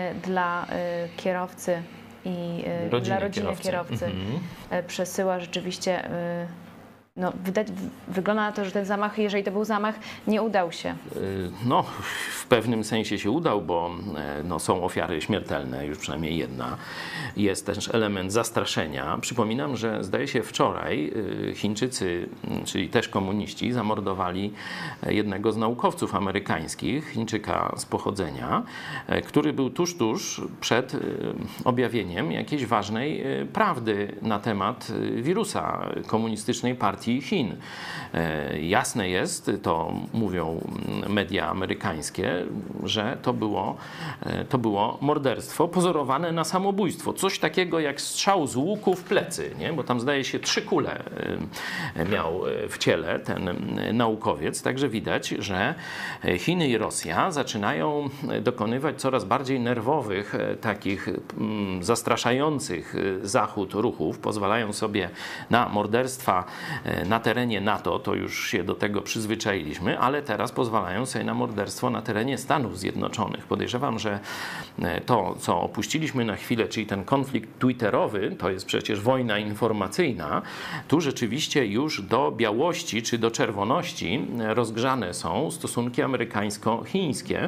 dla kierowcy i rodziny dla rodziny kierowcy, kierowcy mhm. przesyła. Rzeczywiście no, widać, wygląda na to, że ten zamach, jeżeli to był zamach, nie udał się. No, w pewnym sensie się udał, bo no, są ofiary śmiertelne, już przynajmniej jedna. Jest też element zastraszenia. Przypominam, że zdaje się wczoraj Chińczycy, czyli też komuniści, zamordowali jednego z naukowców amerykańskich, Chińczyka z pochodzenia, który był tuż, tuż przed objawieniem jakiejś ważnej prawdy na temat wirusa komunistycznej partii Chin. Jasne jest, to mówią media amerykańskie, że to było, to było morderstwo pozorowane na samobójstwo. Coś takiego jak strzał z łuku w plecy, nie? Bo tam zdaje się trzy kule miał w ciele ten naukowiec. Także widać, że Chiny i Rosja zaczynają dokonywać coraz bardziej nerwowych, takich zastraszających Zachód ruchów. Pozwalają sobie na morderstwa na terenie NATO, to już się do tego przyzwyczailiśmy, ale teraz pozwalają sobie na morderstwo na terenie Stanów Zjednoczonych. Podejrzewam, że to, co opuściliśmy na chwilę, czyli ten konflikt twitterowy, to jest przecież wojna informacyjna, tu rzeczywiście już do białości czy do czerwoności rozgrzane są stosunki amerykańsko-chińskie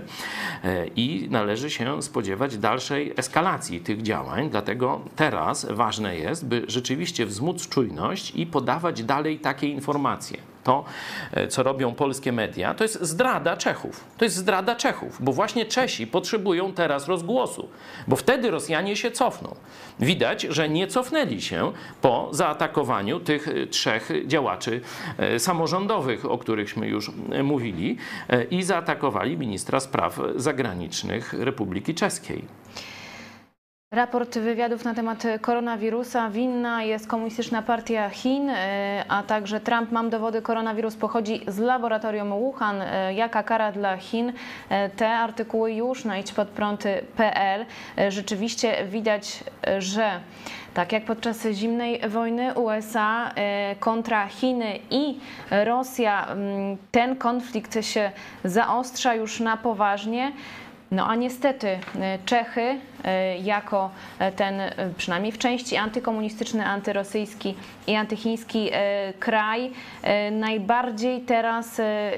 i należy się spodziewać dalszej eskalacji tych działań, dlatego teraz ważne jest, by rzeczywiście wzmóc czujność i podawać dalej takie informacje. To, co robią polskie media, to jest zdrada Czechów. To jest zdrada Czechów, bo właśnie Czesi potrzebują teraz rozgłosu, bo wtedy Rosjanie się cofną. Widać, że nie cofnęli się po zaatakowaniu tych trzech działaczy samorządowych, o którychśmy już mówili, i zaatakowali ministra spraw zagranicznych Republiki Czeskiej. Raport wywiadów na temat koronawirusa. Winna jest Komunistyczna Partia Chin, a także Trump. Mam dowody, koronawirus pochodzi z laboratorium Wuhan. Jaka kara dla Chin? Te artykuły już na idź pod prąd kropka p l. Rzeczywiście widać, że tak jak podczas zimnej wojny U S A kontra Chiny i Rosja, ten konflikt się zaostrza już na poważnie. No a niestety Czechy jako ten przynajmniej w części antykomunistyczny, antyrosyjski i antychiński kraj najbardziej teraz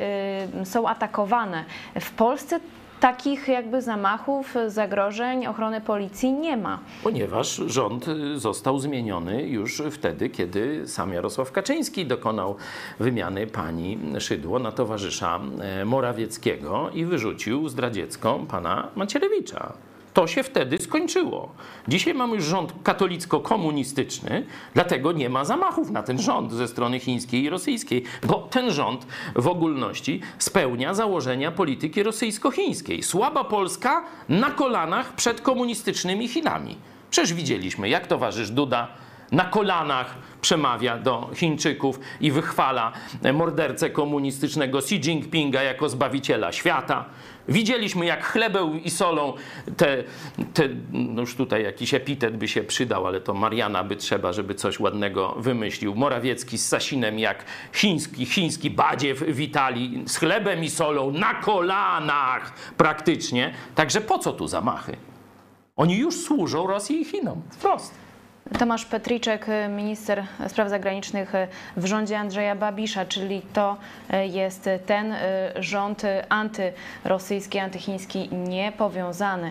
są atakowane. W Polsce takich jakby zamachów, zagrożeń, ochrony policji nie ma. Ponieważ rząd został zmieniony już wtedy, kiedy sam Jarosław Kaczyński dokonał wymiany pani Szydło na towarzysza Morawieckiego i wyrzucił zdradziecką pana Macierewicza. To się wtedy skończyło. Dzisiaj mamy już rząd katolicko-komunistyczny, dlatego nie ma zamachów na ten rząd ze strony chińskiej i rosyjskiej, bo ten rząd w ogólności spełnia założenia polityki rosyjsko-chińskiej. Słaba Polska na kolanach przed komunistycznymi Chinami. Przecież widzieliśmy, jak towarzysz Duda na kolanach przemawia do Chińczyków i wychwala mordercę komunistycznego Xi Jinpinga jako zbawiciela świata. Widzieliśmy, jak chlebem i solą, te, te, no już tutaj jakiś epitet by się przydał, ale to Mariana by trzeba, żeby coś ładnego wymyślił. Morawiecki z Sasinem jak chiński, chiński badziew witali z chlebem i solą na kolanach praktycznie. Także po co tu zamachy? Oni już służą Rosji i Chinom. Wprost. Tomasz Petriczek, minister spraw zagranicznych w rządzie Andrzeja Babisza, czyli to jest ten rząd antyrosyjski, antychiński, niepowiązany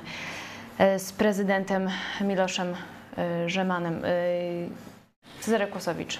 z prezydentem Miloszem Zemanem. Cezary Kłosowicz.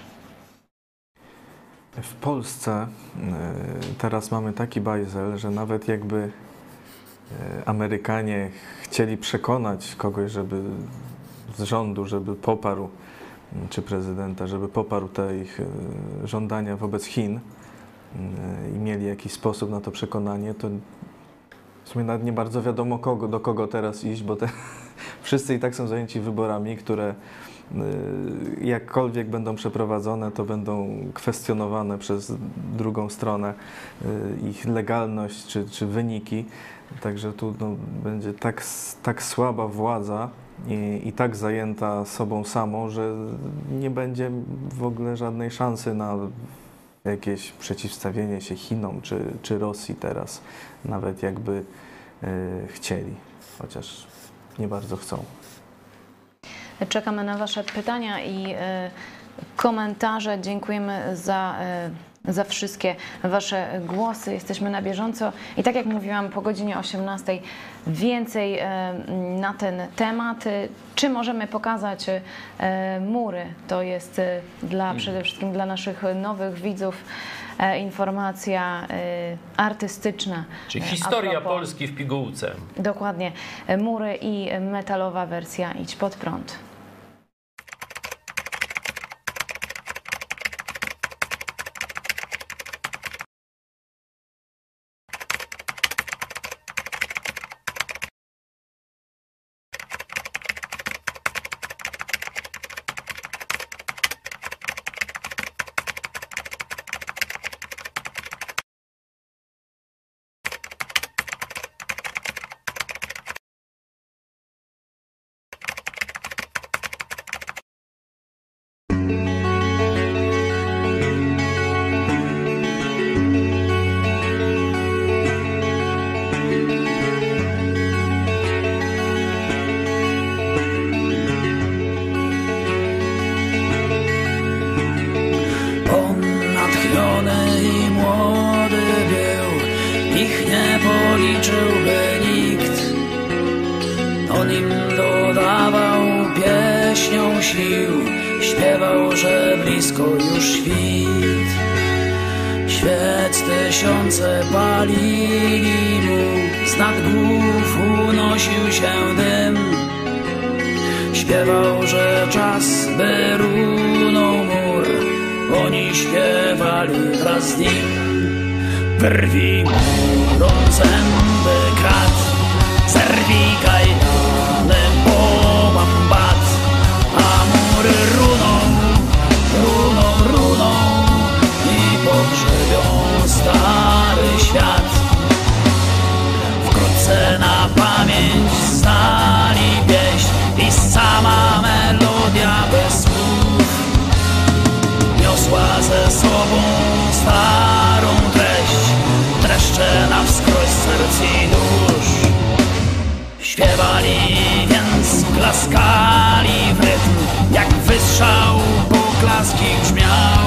W Polsce teraz mamy taki bajzel, że nawet jakby Amerykanie chcieli przekonać kogoś, żeby z rządu, żeby poparł, czy prezydenta, żeby poparł te ich żądania wobec Chin i mieli jakiś sposób na to przekonanie, to w sumie nawet nie bardzo wiadomo kogo, do kogo teraz iść, bo te, wszyscy i tak są zajęci wyborami, które jakkolwiek będą przeprowadzone, to będą kwestionowane przez drugą stronę, ich legalność czy, czy wyniki. Także tu no, będzie tak, tak słaba władza i, i tak zajęta sobą samą, że nie będzie w ogóle żadnej szansy na jakieś przeciwstawienie się Chinom czy, czy Rosji teraz, nawet jakby y, chcieli, chociaż nie bardzo chcą. Czekamy na Wasze pytania i y, komentarze. Dziękujemy za, y, za wszystkie Wasze głosy. Jesteśmy na bieżąco i tak jak mówiłam, po godzinie osiemnastej więcej y, na ten temat. Czy możemy pokazać y, mury? To jest y, dla, przede wszystkim dla naszych nowych widzów y, informacja y, artystyczna. Czyli historia Polski w pigułce. Dokładnie. Mury i metalowa wersja Idź Pod Prąd. Śpiewał, że blisko już świt. Świec tysiące palili mu, z nad głów unosił się dym. Śpiewał, że czas by runął mur. Oni śpiewali wraz z nim. Wyrwij murą zęby krat, zerwij kajdanem, połam serc i dusz. Śpiewali, więc klaskali w rytm, jak wystrzał poklaski brzmiał.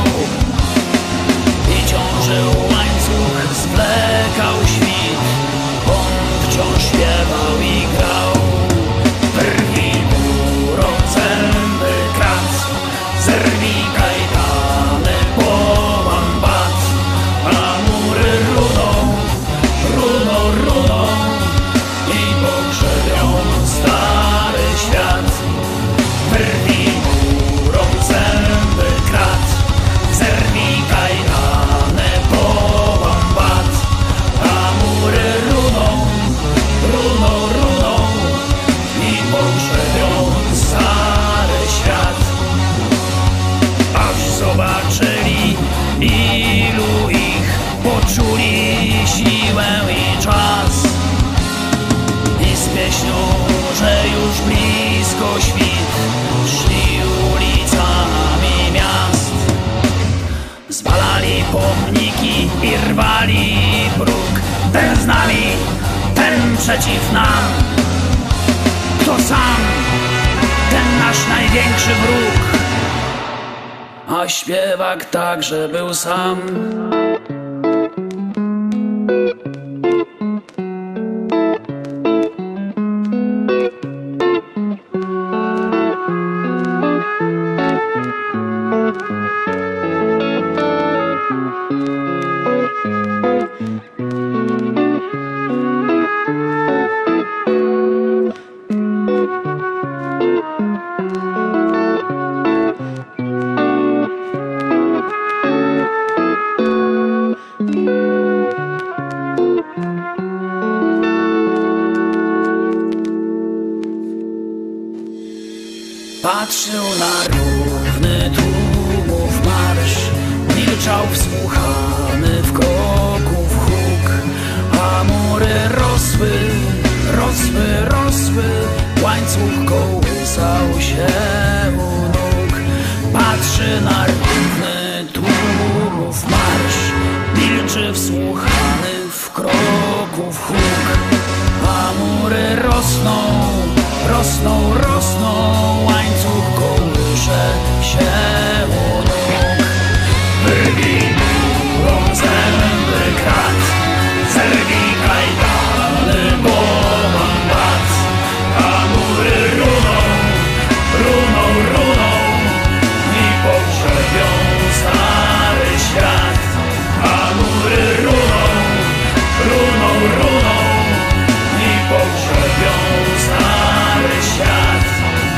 I ciążył łańcuch, zwlekał świt, on wciąż śpiewał i grał. Brwi murą, zęby krat, zerwij kajdany, połam bat, a mury runą, runą, runą i pogrzebią stary świat. Brwi murą, zęby krat, zerwij kajdany, połam bat, a mury runą, runą, runą i pogrzebią stary świat. Aż zobaczyli, ilu ich, poczuli siłę i czas. I z pieśnią, że już blisko świt, szli ulicami miast. Zwalali pomniki i rwali próg. Ten z nami, ten przeciw nam. Kto sam, ten nasz największy wróg. A śpiewak także był sam. Patrzył na równy tłumów marsz, milczał wsłuchany w kroków huk, a mury rosły, rosły, rosły, łańcuch kołysał się u nóg. Patrzy na równy tłumów marsz, milczy wsłuchany w kroków huk, a mury rosną, rosną, rosną, łańcuch kołysze się u nóg. Brwi murą, zęby krat, zerwij kajdany, połam bat, a mury runą, runą, runą i pogrzebią stary świat. A mury runą, runą, runą i pogrzebią stary świat.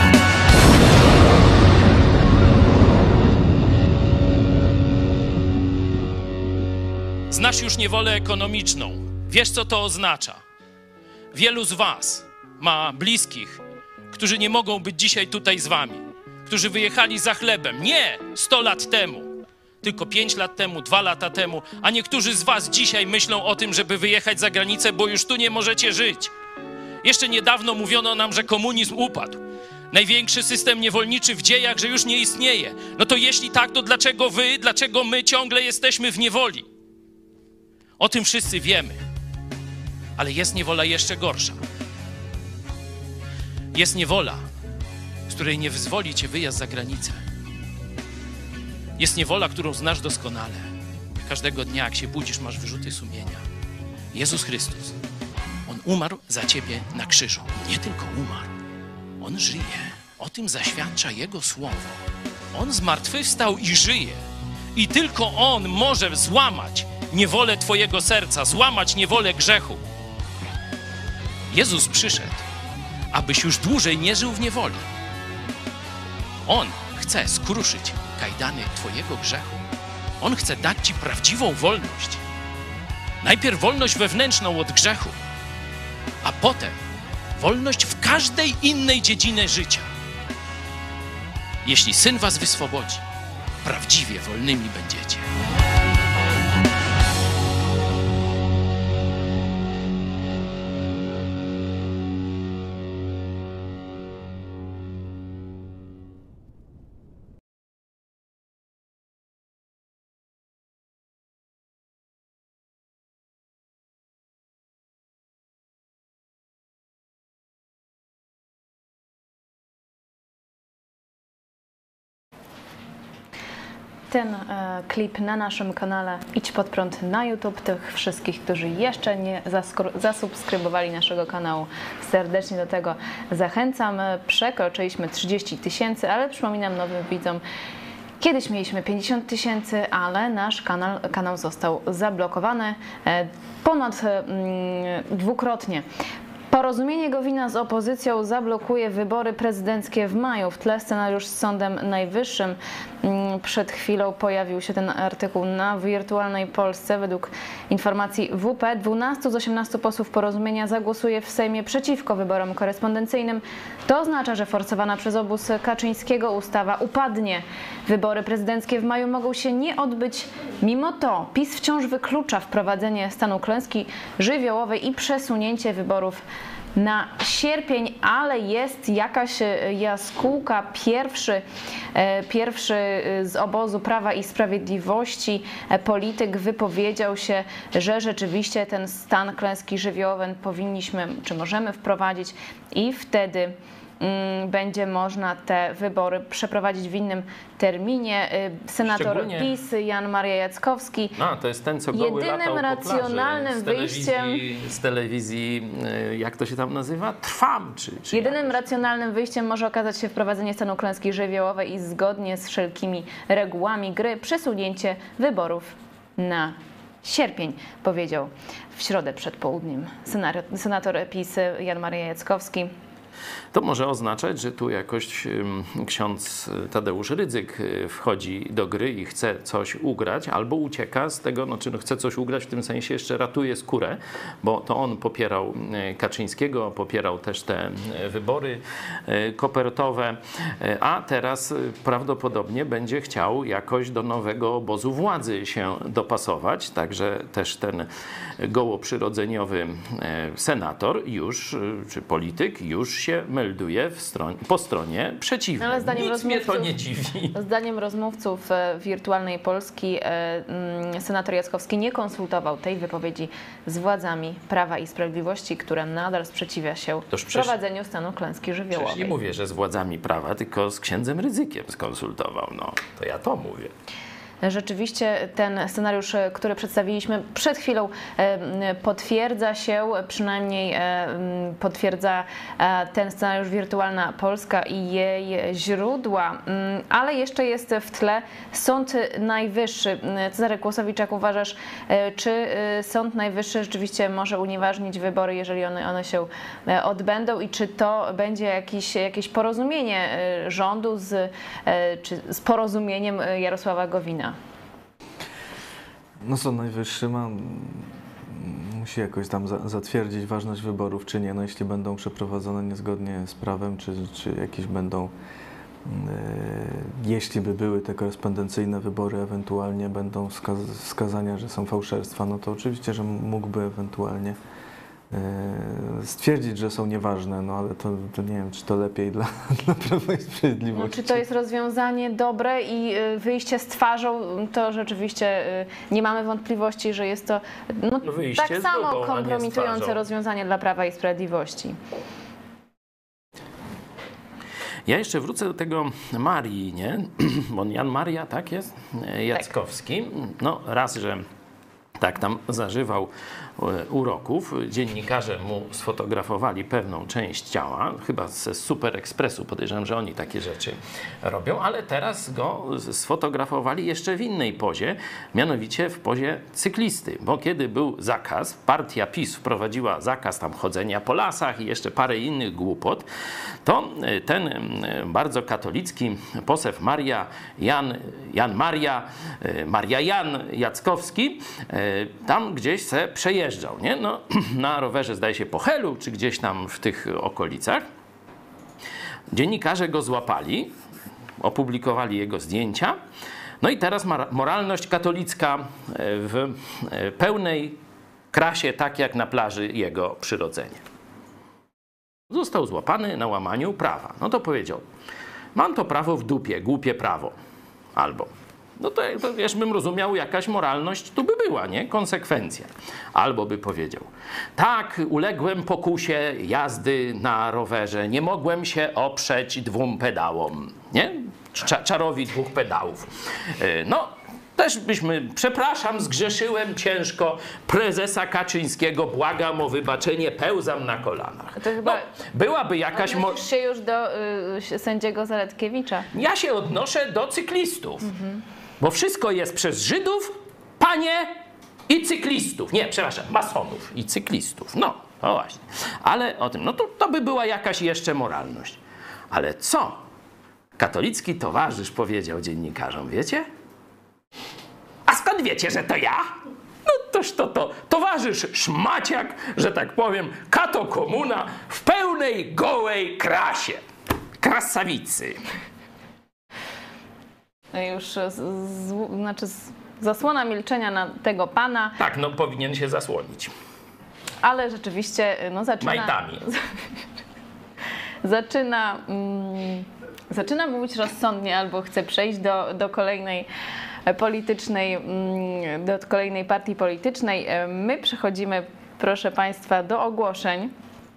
Znasz już niewolę ekonomiczną. Wiesz, co to oznacza. Wielu z was ma bliskich, którzy nie mogą być dzisiaj tutaj z wami, którzy wyjechali za chlebem. Nie sto lat temu, tylko pięć lat temu, dwa lata temu, a niektórzy z was dzisiaj myślą o tym, żeby wyjechać za granicę, bo już tu nie możecie żyć. Jeszcze niedawno mówiono nam, że komunizm upadł. Największy system niewolniczy w dziejach, że już nie istnieje. No to jeśli tak, to dlaczego wy, dlaczego my ciągle jesteśmy w niewoli? O tym wszyscy wiemy. Ale jest niewola jeszcze gorsza. Jest niewola, z której nie wyzwoli cię wyjazd za granicę. Jest niewola, którą znasz doskonale. Każdego dnia, jak się budzisz, masz wyrzuty sumienia. Jezus Chrystus, On umarł za ciebie na krzyżu. Nie tylko umarł, On żyje. O tym zaświadcza Jego słowo. On zmartwychwstał i żyje. I tylko On może złamać niewolę twojego serca, złamać niewolę grzechu. Jezus przyszedł, abyś już dłużej nie żył w niewoli. On chce skruszyć kajdany twojego grzechu. On chce dać ci prawdziwą wolność. Najpierw wolność wewnętrzną od grzechu, a potem wolność w każdej innej dziedzinie życia. Jeśli Syn was wyswobodzi, prawdziwie wolnymi będziecie. ten e, klip na naszym kanale Idź Pod Prąd na YouTube. Tych wszystkich, którzy jeszcze nie zasubskrybowali naszego kanału, serdecznie do tego zachęcam. Przekroczyliśmy trzydzieści tysięcy, ale przypominam nowym widzom, kiedyś mieliśmy pięćdziesiąt tysięcy, ale nasz kanał, kanał został zablokowany e, ponad e, dwukrotnie. Porozumienie Gowina z opozycją zablokuje wybory prezydenckie w maju. W tle scenariusz z Sądem Najwyższym. Przed chwilą pojawił się ten artykuł na Wirtualnej Polsce. Według informacji W P dwunastu z osiemnastu posłów Porozumienia zagłosuje w Sejmie przeciwko wyborom korespondencyjnym. To oznacza, że forsowana przez obóz Kaczyńskiego ustawa upadnie. Wybory prezydenckie w maju mogą się nie odbyć. Mimo to PiS wciąż wyklucza wprowadzenie stanu klęski żywiołowej i przesunięcie wyborów na sierpień, ale jest jakaś jaskółka. Pierwszy, pierwszy z obozu Prawa i Sprawiedliwości polityk wypowiedział się, że rzeczywiście ten stan klęski żywiołowej powinniśmy, czy możemy wprowadzić i wtedy będzie można te wybory przeprowadzić w innym terminie. Senator Szczególnie... PiS Jan Maria Jackowski. A, to jest ten, co goły jedynym latał po racjonalnym plaży, z wyjściem. Z telewizji, jak to się tam nazywa? Trwam, czy, czy Jedynym jakoś. racjonalnym wyjściem może okazać się wprowadzenie stanu klęski żywiołowej i zgodnie z wszelkimi regułami gry przesunięcie wyborów na sierpień, powiedział w środę przed południem senator PiS Jan Maria Jackowski. To może oznaczać, że tu jakoś ksiądz Tadeusz Rydzyk wchodzi do gry i chce coś ugrać, albo ucieka z tego, znaczy no chce coś ugrać w tym sensie, jeszcze ratuje skórę, bo to on popierał Kaczyńskiego, popierał też te wybory kopertowe, a teraz prawdopodobnie będzie chciał jakoś do nowego obozu władzy się dopasować, także też ten gołoprzyrodzeniowy senator już, czy polityk już się melduje w stronie, po stronie przeciwnej. Ale zdaniem Nic mnie to nie dziwi. Zdaniem rozmówców Wirtualnej Polski senator Jackowski nie konsultował tej wypowiedzi z władzami Prawa i Sprawiedliwości, które nadal sprzeciwia się wprowadzeniu stanu klęski żywiołowej. Przecież nie mówię, że z władzami prawa, tylko z księdzem Rydzykiem skonsultował. No, to ja to mówię. Rzeczywiście ten scenariusz, który przedstawiliśmy przed chwilą, potwierdza się, przynajmniej potwierdza ten scenariusz Wirtualna Polska i jej źródła, ale jeszcze jest w tle Sąd Najwyższy. Cezary Kłosowicz, jak uważasz, czy Sąd Najwyższy rzeczywiście może unieważnić wybory, jeżeli one, one się odbędą i czy to będzie jakieś, jakieś porozumienie rządu z, czy z porozumieniem Jarosława Gowina? No Sąd Najwyższy ma, musi jakoś tam za, zatwierdzić ważność wyborów, czy nie. No jeśli będą przeprowadzone niezgodnie z prawem, czy, czy jakieś będą, yy, jeśli by były te korespondencyjne wybory, ewentualnie będą wskaz wskazania, że są fałszerstwa, no to oczywiście, że mógłby ewentualnie yy, stwierdzić, że są nieważne, no ale to, to nie wiem, czy to lepiej dla, dla Prawa i Sprawiedliwości. No, czy to jest rozwiązanie dobre i wyjście z twarzą, to rzeczywiście nie mamy wątpliwości, że jest to no, tak samo drugą, kompromitujące rozwiązanie dla Prawa i Sprawiedliwości. Ja jeszcze wrócę do tego Marii, nie? Bo Jan Maria, tak jest? Jackowski. No raz, że tak tam zażywał uroków. Dziennikarze mu sfotografowali pewną część ciała, chyba ze Super Expressu, podejrzewam, że oni takie rzeczy robią, ale teraz go sfotografowali jeszcze w innej pozie, mianowicie w pozie cyklisty, bo kiedy był zakaz, partia PiS wprowadziła zakaz tam chodzenia po lasach i jeszcze parę innych głupot, to ten bardzo katolicki poseł Maria Jan, Jan Maria, Maria Jan Jackowski tam gdzieś se przejeżdżał. Nie? No, na rowerze zdaje się po Helu, czy gdzieś tam w tych okolicach. Dziennikarze go złapali, opublikowali jego zdjęcia. No i teraz moralność katolicka w pełnej krasie, tak jak na plaży jego przyrodzenie. Został złapany na łamaniu prawa. No to powiedział, mam to prawo w dupie, głupie prawo. Albo no to, to wiesz, bym rozumiał, jakaś moralność tu by była, nie? Konsekwencja. Albo by powiedział, tak, uległem pokusie jazdy na rowerze, nie mogłem się oprzeć dwóm pedałom, nie? cza czarowi dwóch pedałów. No, też byśmy, przepraszam, zgrzeszyłem ciężko, prezesa Kaczyńskiego, błagam o wybaczenie, pełzam na kolanach. To chyba no, byłaby jakaś... odnosisz się już do y, sędziego Zaletkiewicza. Ja się odnoszę do cyklistów, mhm. bo wszystko jest przez Żydów, panie i cyklistów. Nie, przepraszam, masonów i cyklistów. No, no właśnie. Ale o tym, no to, to by była jakaś jeszcze moralność. Ale co katolicki towarzysz powiedział dziennikarzom, wiecie? A skąd wiecie, że to ja? No toż to to towarzysz szmaciak, że tak powiem, kato komuna w pełnej gołej krasie. Krasawicy. Już z, z, znaczy z, zasłona milczenia na tego pana. Tak, no powinien się zasłonić. Ale rzeczywiście no zaczyna... Majtami. zaczyna... Mm, zaczyna mówić rozsądnie albo chce przejść do, do kolejnej politycznej, do kolejnej partii politycznej. My przechodzimy, proszę Państwa, do ogłoszeń.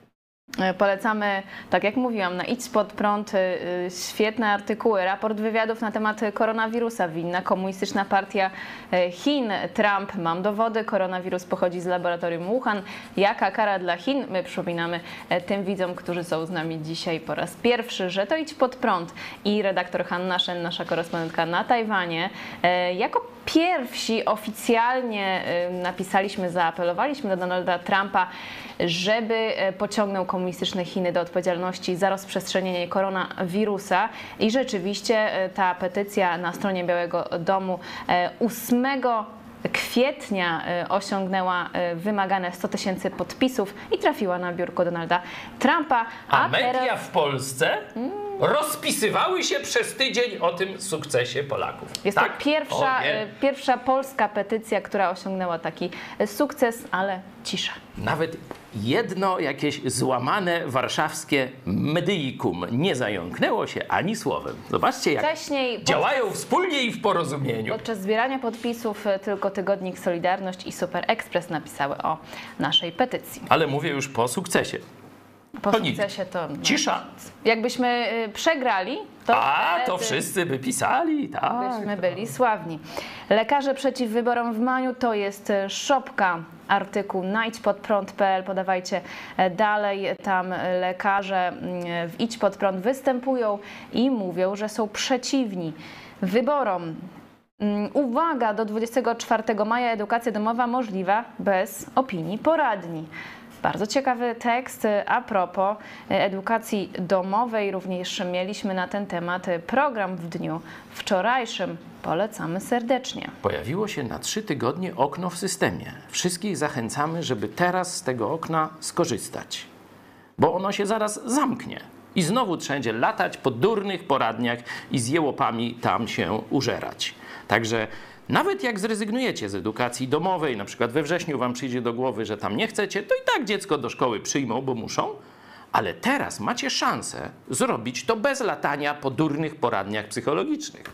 Polecamy, tak jak mówiłam, na Idź Pod Prąd świetne artykuły, raport wywiadów na temat koronawirusa, winna komunistyczna partia Chin, Trump, mam dowody, koronawirus pochodzi z laboratorium Wuhan, jaka kara dla Chin? My przypominamy tym widzom, którzy są z nami dzisiaj po raz pierwszy, że to Idź Pod Prąd i redaktor Hanna Shen, nasza korespondentka na Tajwanie, jako pierwsi oficjalnie napisaliśmy, zaapelowaliśmy do Donalda Trumpa, żeby pociągnął komunistyczne Chiny do odpowiedzialności za rozprzestrzenienie koronawirusa. I rzeczywiście ta petycja na stronie Białego Domu ósmego kwietnia osiągnęła wymagane sto tysięcy podpisów i trafiła na biurko Donalda Trumpa. A, A media teraz... w Polsce rozpisywały się przez tydzień o tym sukcesie Polaków. Jest tak? to pierwsza, pierwsza polska petycja, która osiągnęła taki sukces, ale cisza. Nawet jedno jakieś złamane warszawskie medyjkum nie zająknęło się ani słowem. Zobaczcie, jak Wcześniej, działają podczas, wspólnie i w porozumieniu. Podczas zbierania podpisów tylko tygodnik Solidarność i Super Express napisały o naszej petycji. Ale mówię już po sukcesie. Po to sukcesie to... No, cisza. Jakbyśmy przegrali, to... A, to wszyscy by pisali, tak. Byśmy byli sławni. Lekarze przeciw wyborom w maju to jest szopka. Artykuł na idź pod prąd kropka p l. Podawajcie dalej. Tam lekarze w Idź Pod Prąd występują i mówią, że są przeciwni wyborom. Uwaga, do dwudziestego czwartego maja edukacja domowa możliwa bez opinii poradni. Bardzo ciekawy tekst. A propos edukacji domowej, również mieliśmy na ten temat program w dniu wczorajszym. Polecamy serdecznie. Pojawiło się na trzy tygodnie okno w systemie. Wszystkich zachęcamy, żeby teraz z tego okna skorzystać, bo ono się zaraz zamknie. I znowu trzeba będzie latać po durnych poradniach i z jełopami tam się użerać. Także nawet jak zrezygnujecie z edukacji domowej, na przykład we wrześniu wam przyjdzie do głowy, że tam nie chcecie, to i tak dziecko do szkoły przyjmą, bo muszą. Ale teraz macie szansę zrobić to bez latania po durnych poradniach psychologicznych.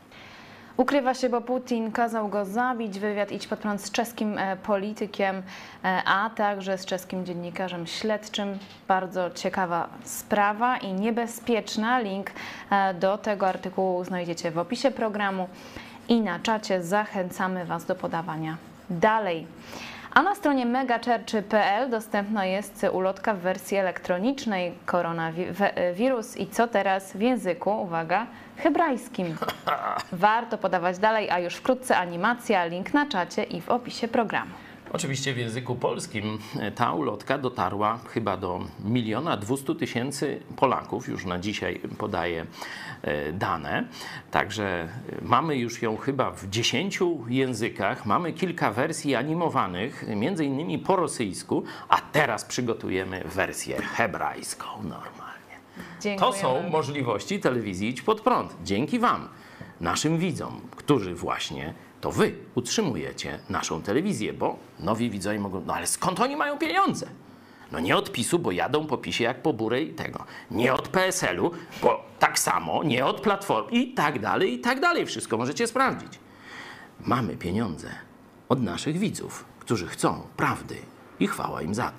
Ukrywa się, bo Putin kazał go zabić. Wywiad Idź Pod Prąd z czeskim politykiem, a także z czeskim dziennikarzem śledczym. Bardzo ciekawa sprawa i niebezpieczna. Link do tego artykułu znajdziecie w opisie programu i na czacie. Zachęcamy Was do podawania dalej. A na stronie megachurch kropka p l dostępna jest ulotka w wersji elektronicznej koronawirus i co teraz w języku, uwaga, hebrajskim. Warto podawać dalej, a już wkrótce animacja, link na czacie i w opisie programu. Oczywiście w języku polskim ta ulotka dotarła chyba do miliona dwustu tysięcy Polaków, już na dzisiaj podaję dane. Także mamy już ją chyba w dziesięciu językach, mamy kilka wersji animowanych, między innymi po rosyjsku, a teraz przygotujemy wersję hebrajską normalnie. Dziękujemy. To są możliwości telewizji Idź Pod Prąd. Dzięki Wam, naszym widzom, którzy właśnie to Wy utrzymujecie naszą telewizję, bo nowi widzowie mogą, no ale skąd oni mają pieniądze? No nie od PiSu, bo jadą po PiSie jak po burej tego. Nie od P S L u, bo tak samo, nie od Platformy i tak dalej, i tak dalej. Wszystko możecie sprawdzić. Mamy pieniądze od naszych widzów, którzy chcą prawdy i chwała im za to.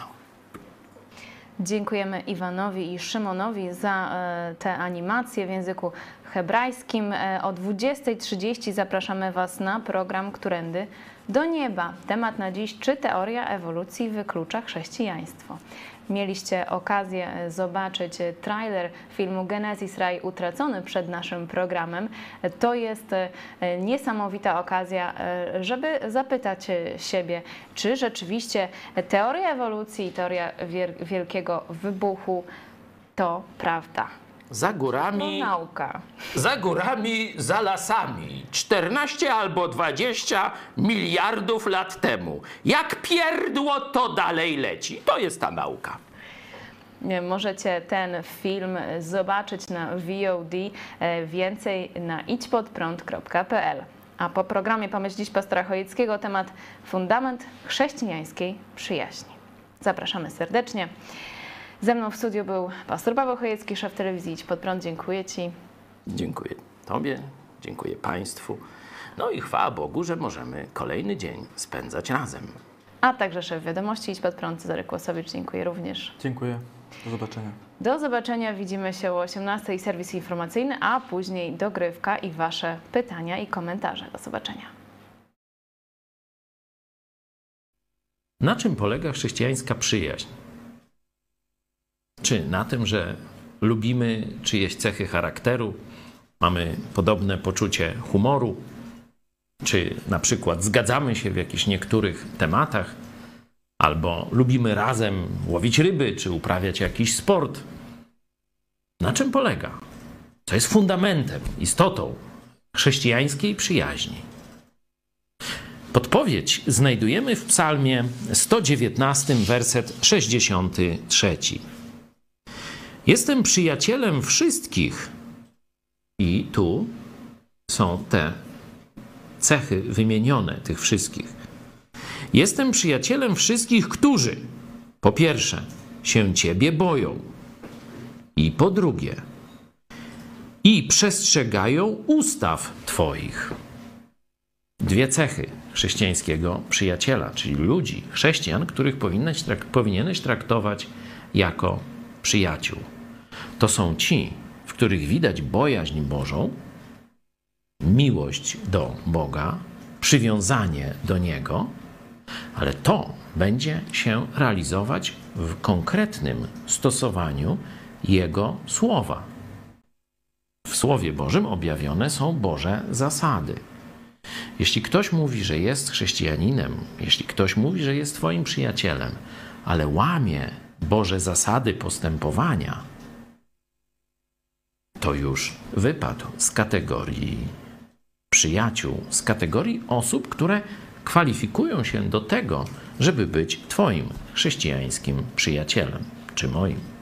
Dziękujemy Iwanowi i Szymonowi za te animacje w języku hebrajskim. O dwudziestej trzydzieści zapraszamy Was na program Którędy do nieba. Temat na dziś: czy teoria ewolucji wyklucza chrześcijaństwo? Mieliście okazję zobaczyć trailer filmu Genezis, Raj Utracony przed naszym programem. To jest niesamowita okazja, żeby zapytać siebie, czy rzeczywiście teoria ewolucji i teoria wielkiego wybuchu to prawda. Za górami, To nauka. za górami, za lasami, czternaście albo dwadzieścia miliardów lat temu. Jak pierdło, to dalej leci. To jest ta nauka. Możecie ten film zobaczyć na V O D, więcej na idź pod prąd kropka p l. A po programie Pomyśl dziś pastora Chojeckiego temat: fundament chrześcijańskiej przyjaźni. Zapraszamy serdecznie. Ze mną w studiu był pastor Paweł Chojecki, szef telewizji Idź Pod Prąd. Dziękuję Ci. Dziękuję Tobie, dziękuję Państwu. No i chwała Bogu, że możemy kolejny dzień spędzać razem. A także szef wiadomości Idź Pod Prąd Cezary Kłosowicz. Dziękuję również. Dziękuję. Do zobaczenia. Do zobaczenia. Widzimy się o osiemnastej. Serwis informacyjny, a później dogrywka i Wasze pytania i komentarze. Do zobaczenia. Na czym polega chrześcijańska przyjaźń? Czy na tym, że lubimy czyjeś cechy charakteru, mamy podobne poczucie humoru, czy na przykład zgadzamy się w jakichś niektórych tematach, albo lubimy razem łowić ryby, czy uprawiać jakiś sport? Na czym polega? Co jest fundamentem, istotą chrześcijańskiej przyjaźni? Podpowiedź znajdujemy w psalmie sto dziewiętnastym, werset sześćdziesiąty trzeci. Jestem przyjacielem wszystkich. I tu są te cechy wymienione, tych wszystkich. Jestem przyjacielem wszystkich, którzy po pierwsze się Ciebie boją i po drugie i przestrzegają ustaw Twoich. Dwie cechy chrześcijańskiego przyjaciela, czyli ludzi, chrześcijan, których powinieneś, trak- powinieneś traktować jako przyjaciół. To są ci, w których widać bojaźń Bożą, miłość do Boga, przywiązanie do Niego, ale to będzie się realizować w konkretnym stosowaniu Jego słowa. W Słowie Bożym objawione są Boże zasady. Jeśli ktoś mówi, że jest chrześcijaninem, jeśli ktoś mówi, że jest Twoim przyjacielem, ale łamie Boże zasady postępowania, to już wypadł z kategorii przyjaciół, z kategorii osób, które kwalifikują się do tego, żeby być Twoim chrześcijańskim przyjacielem, czy moim.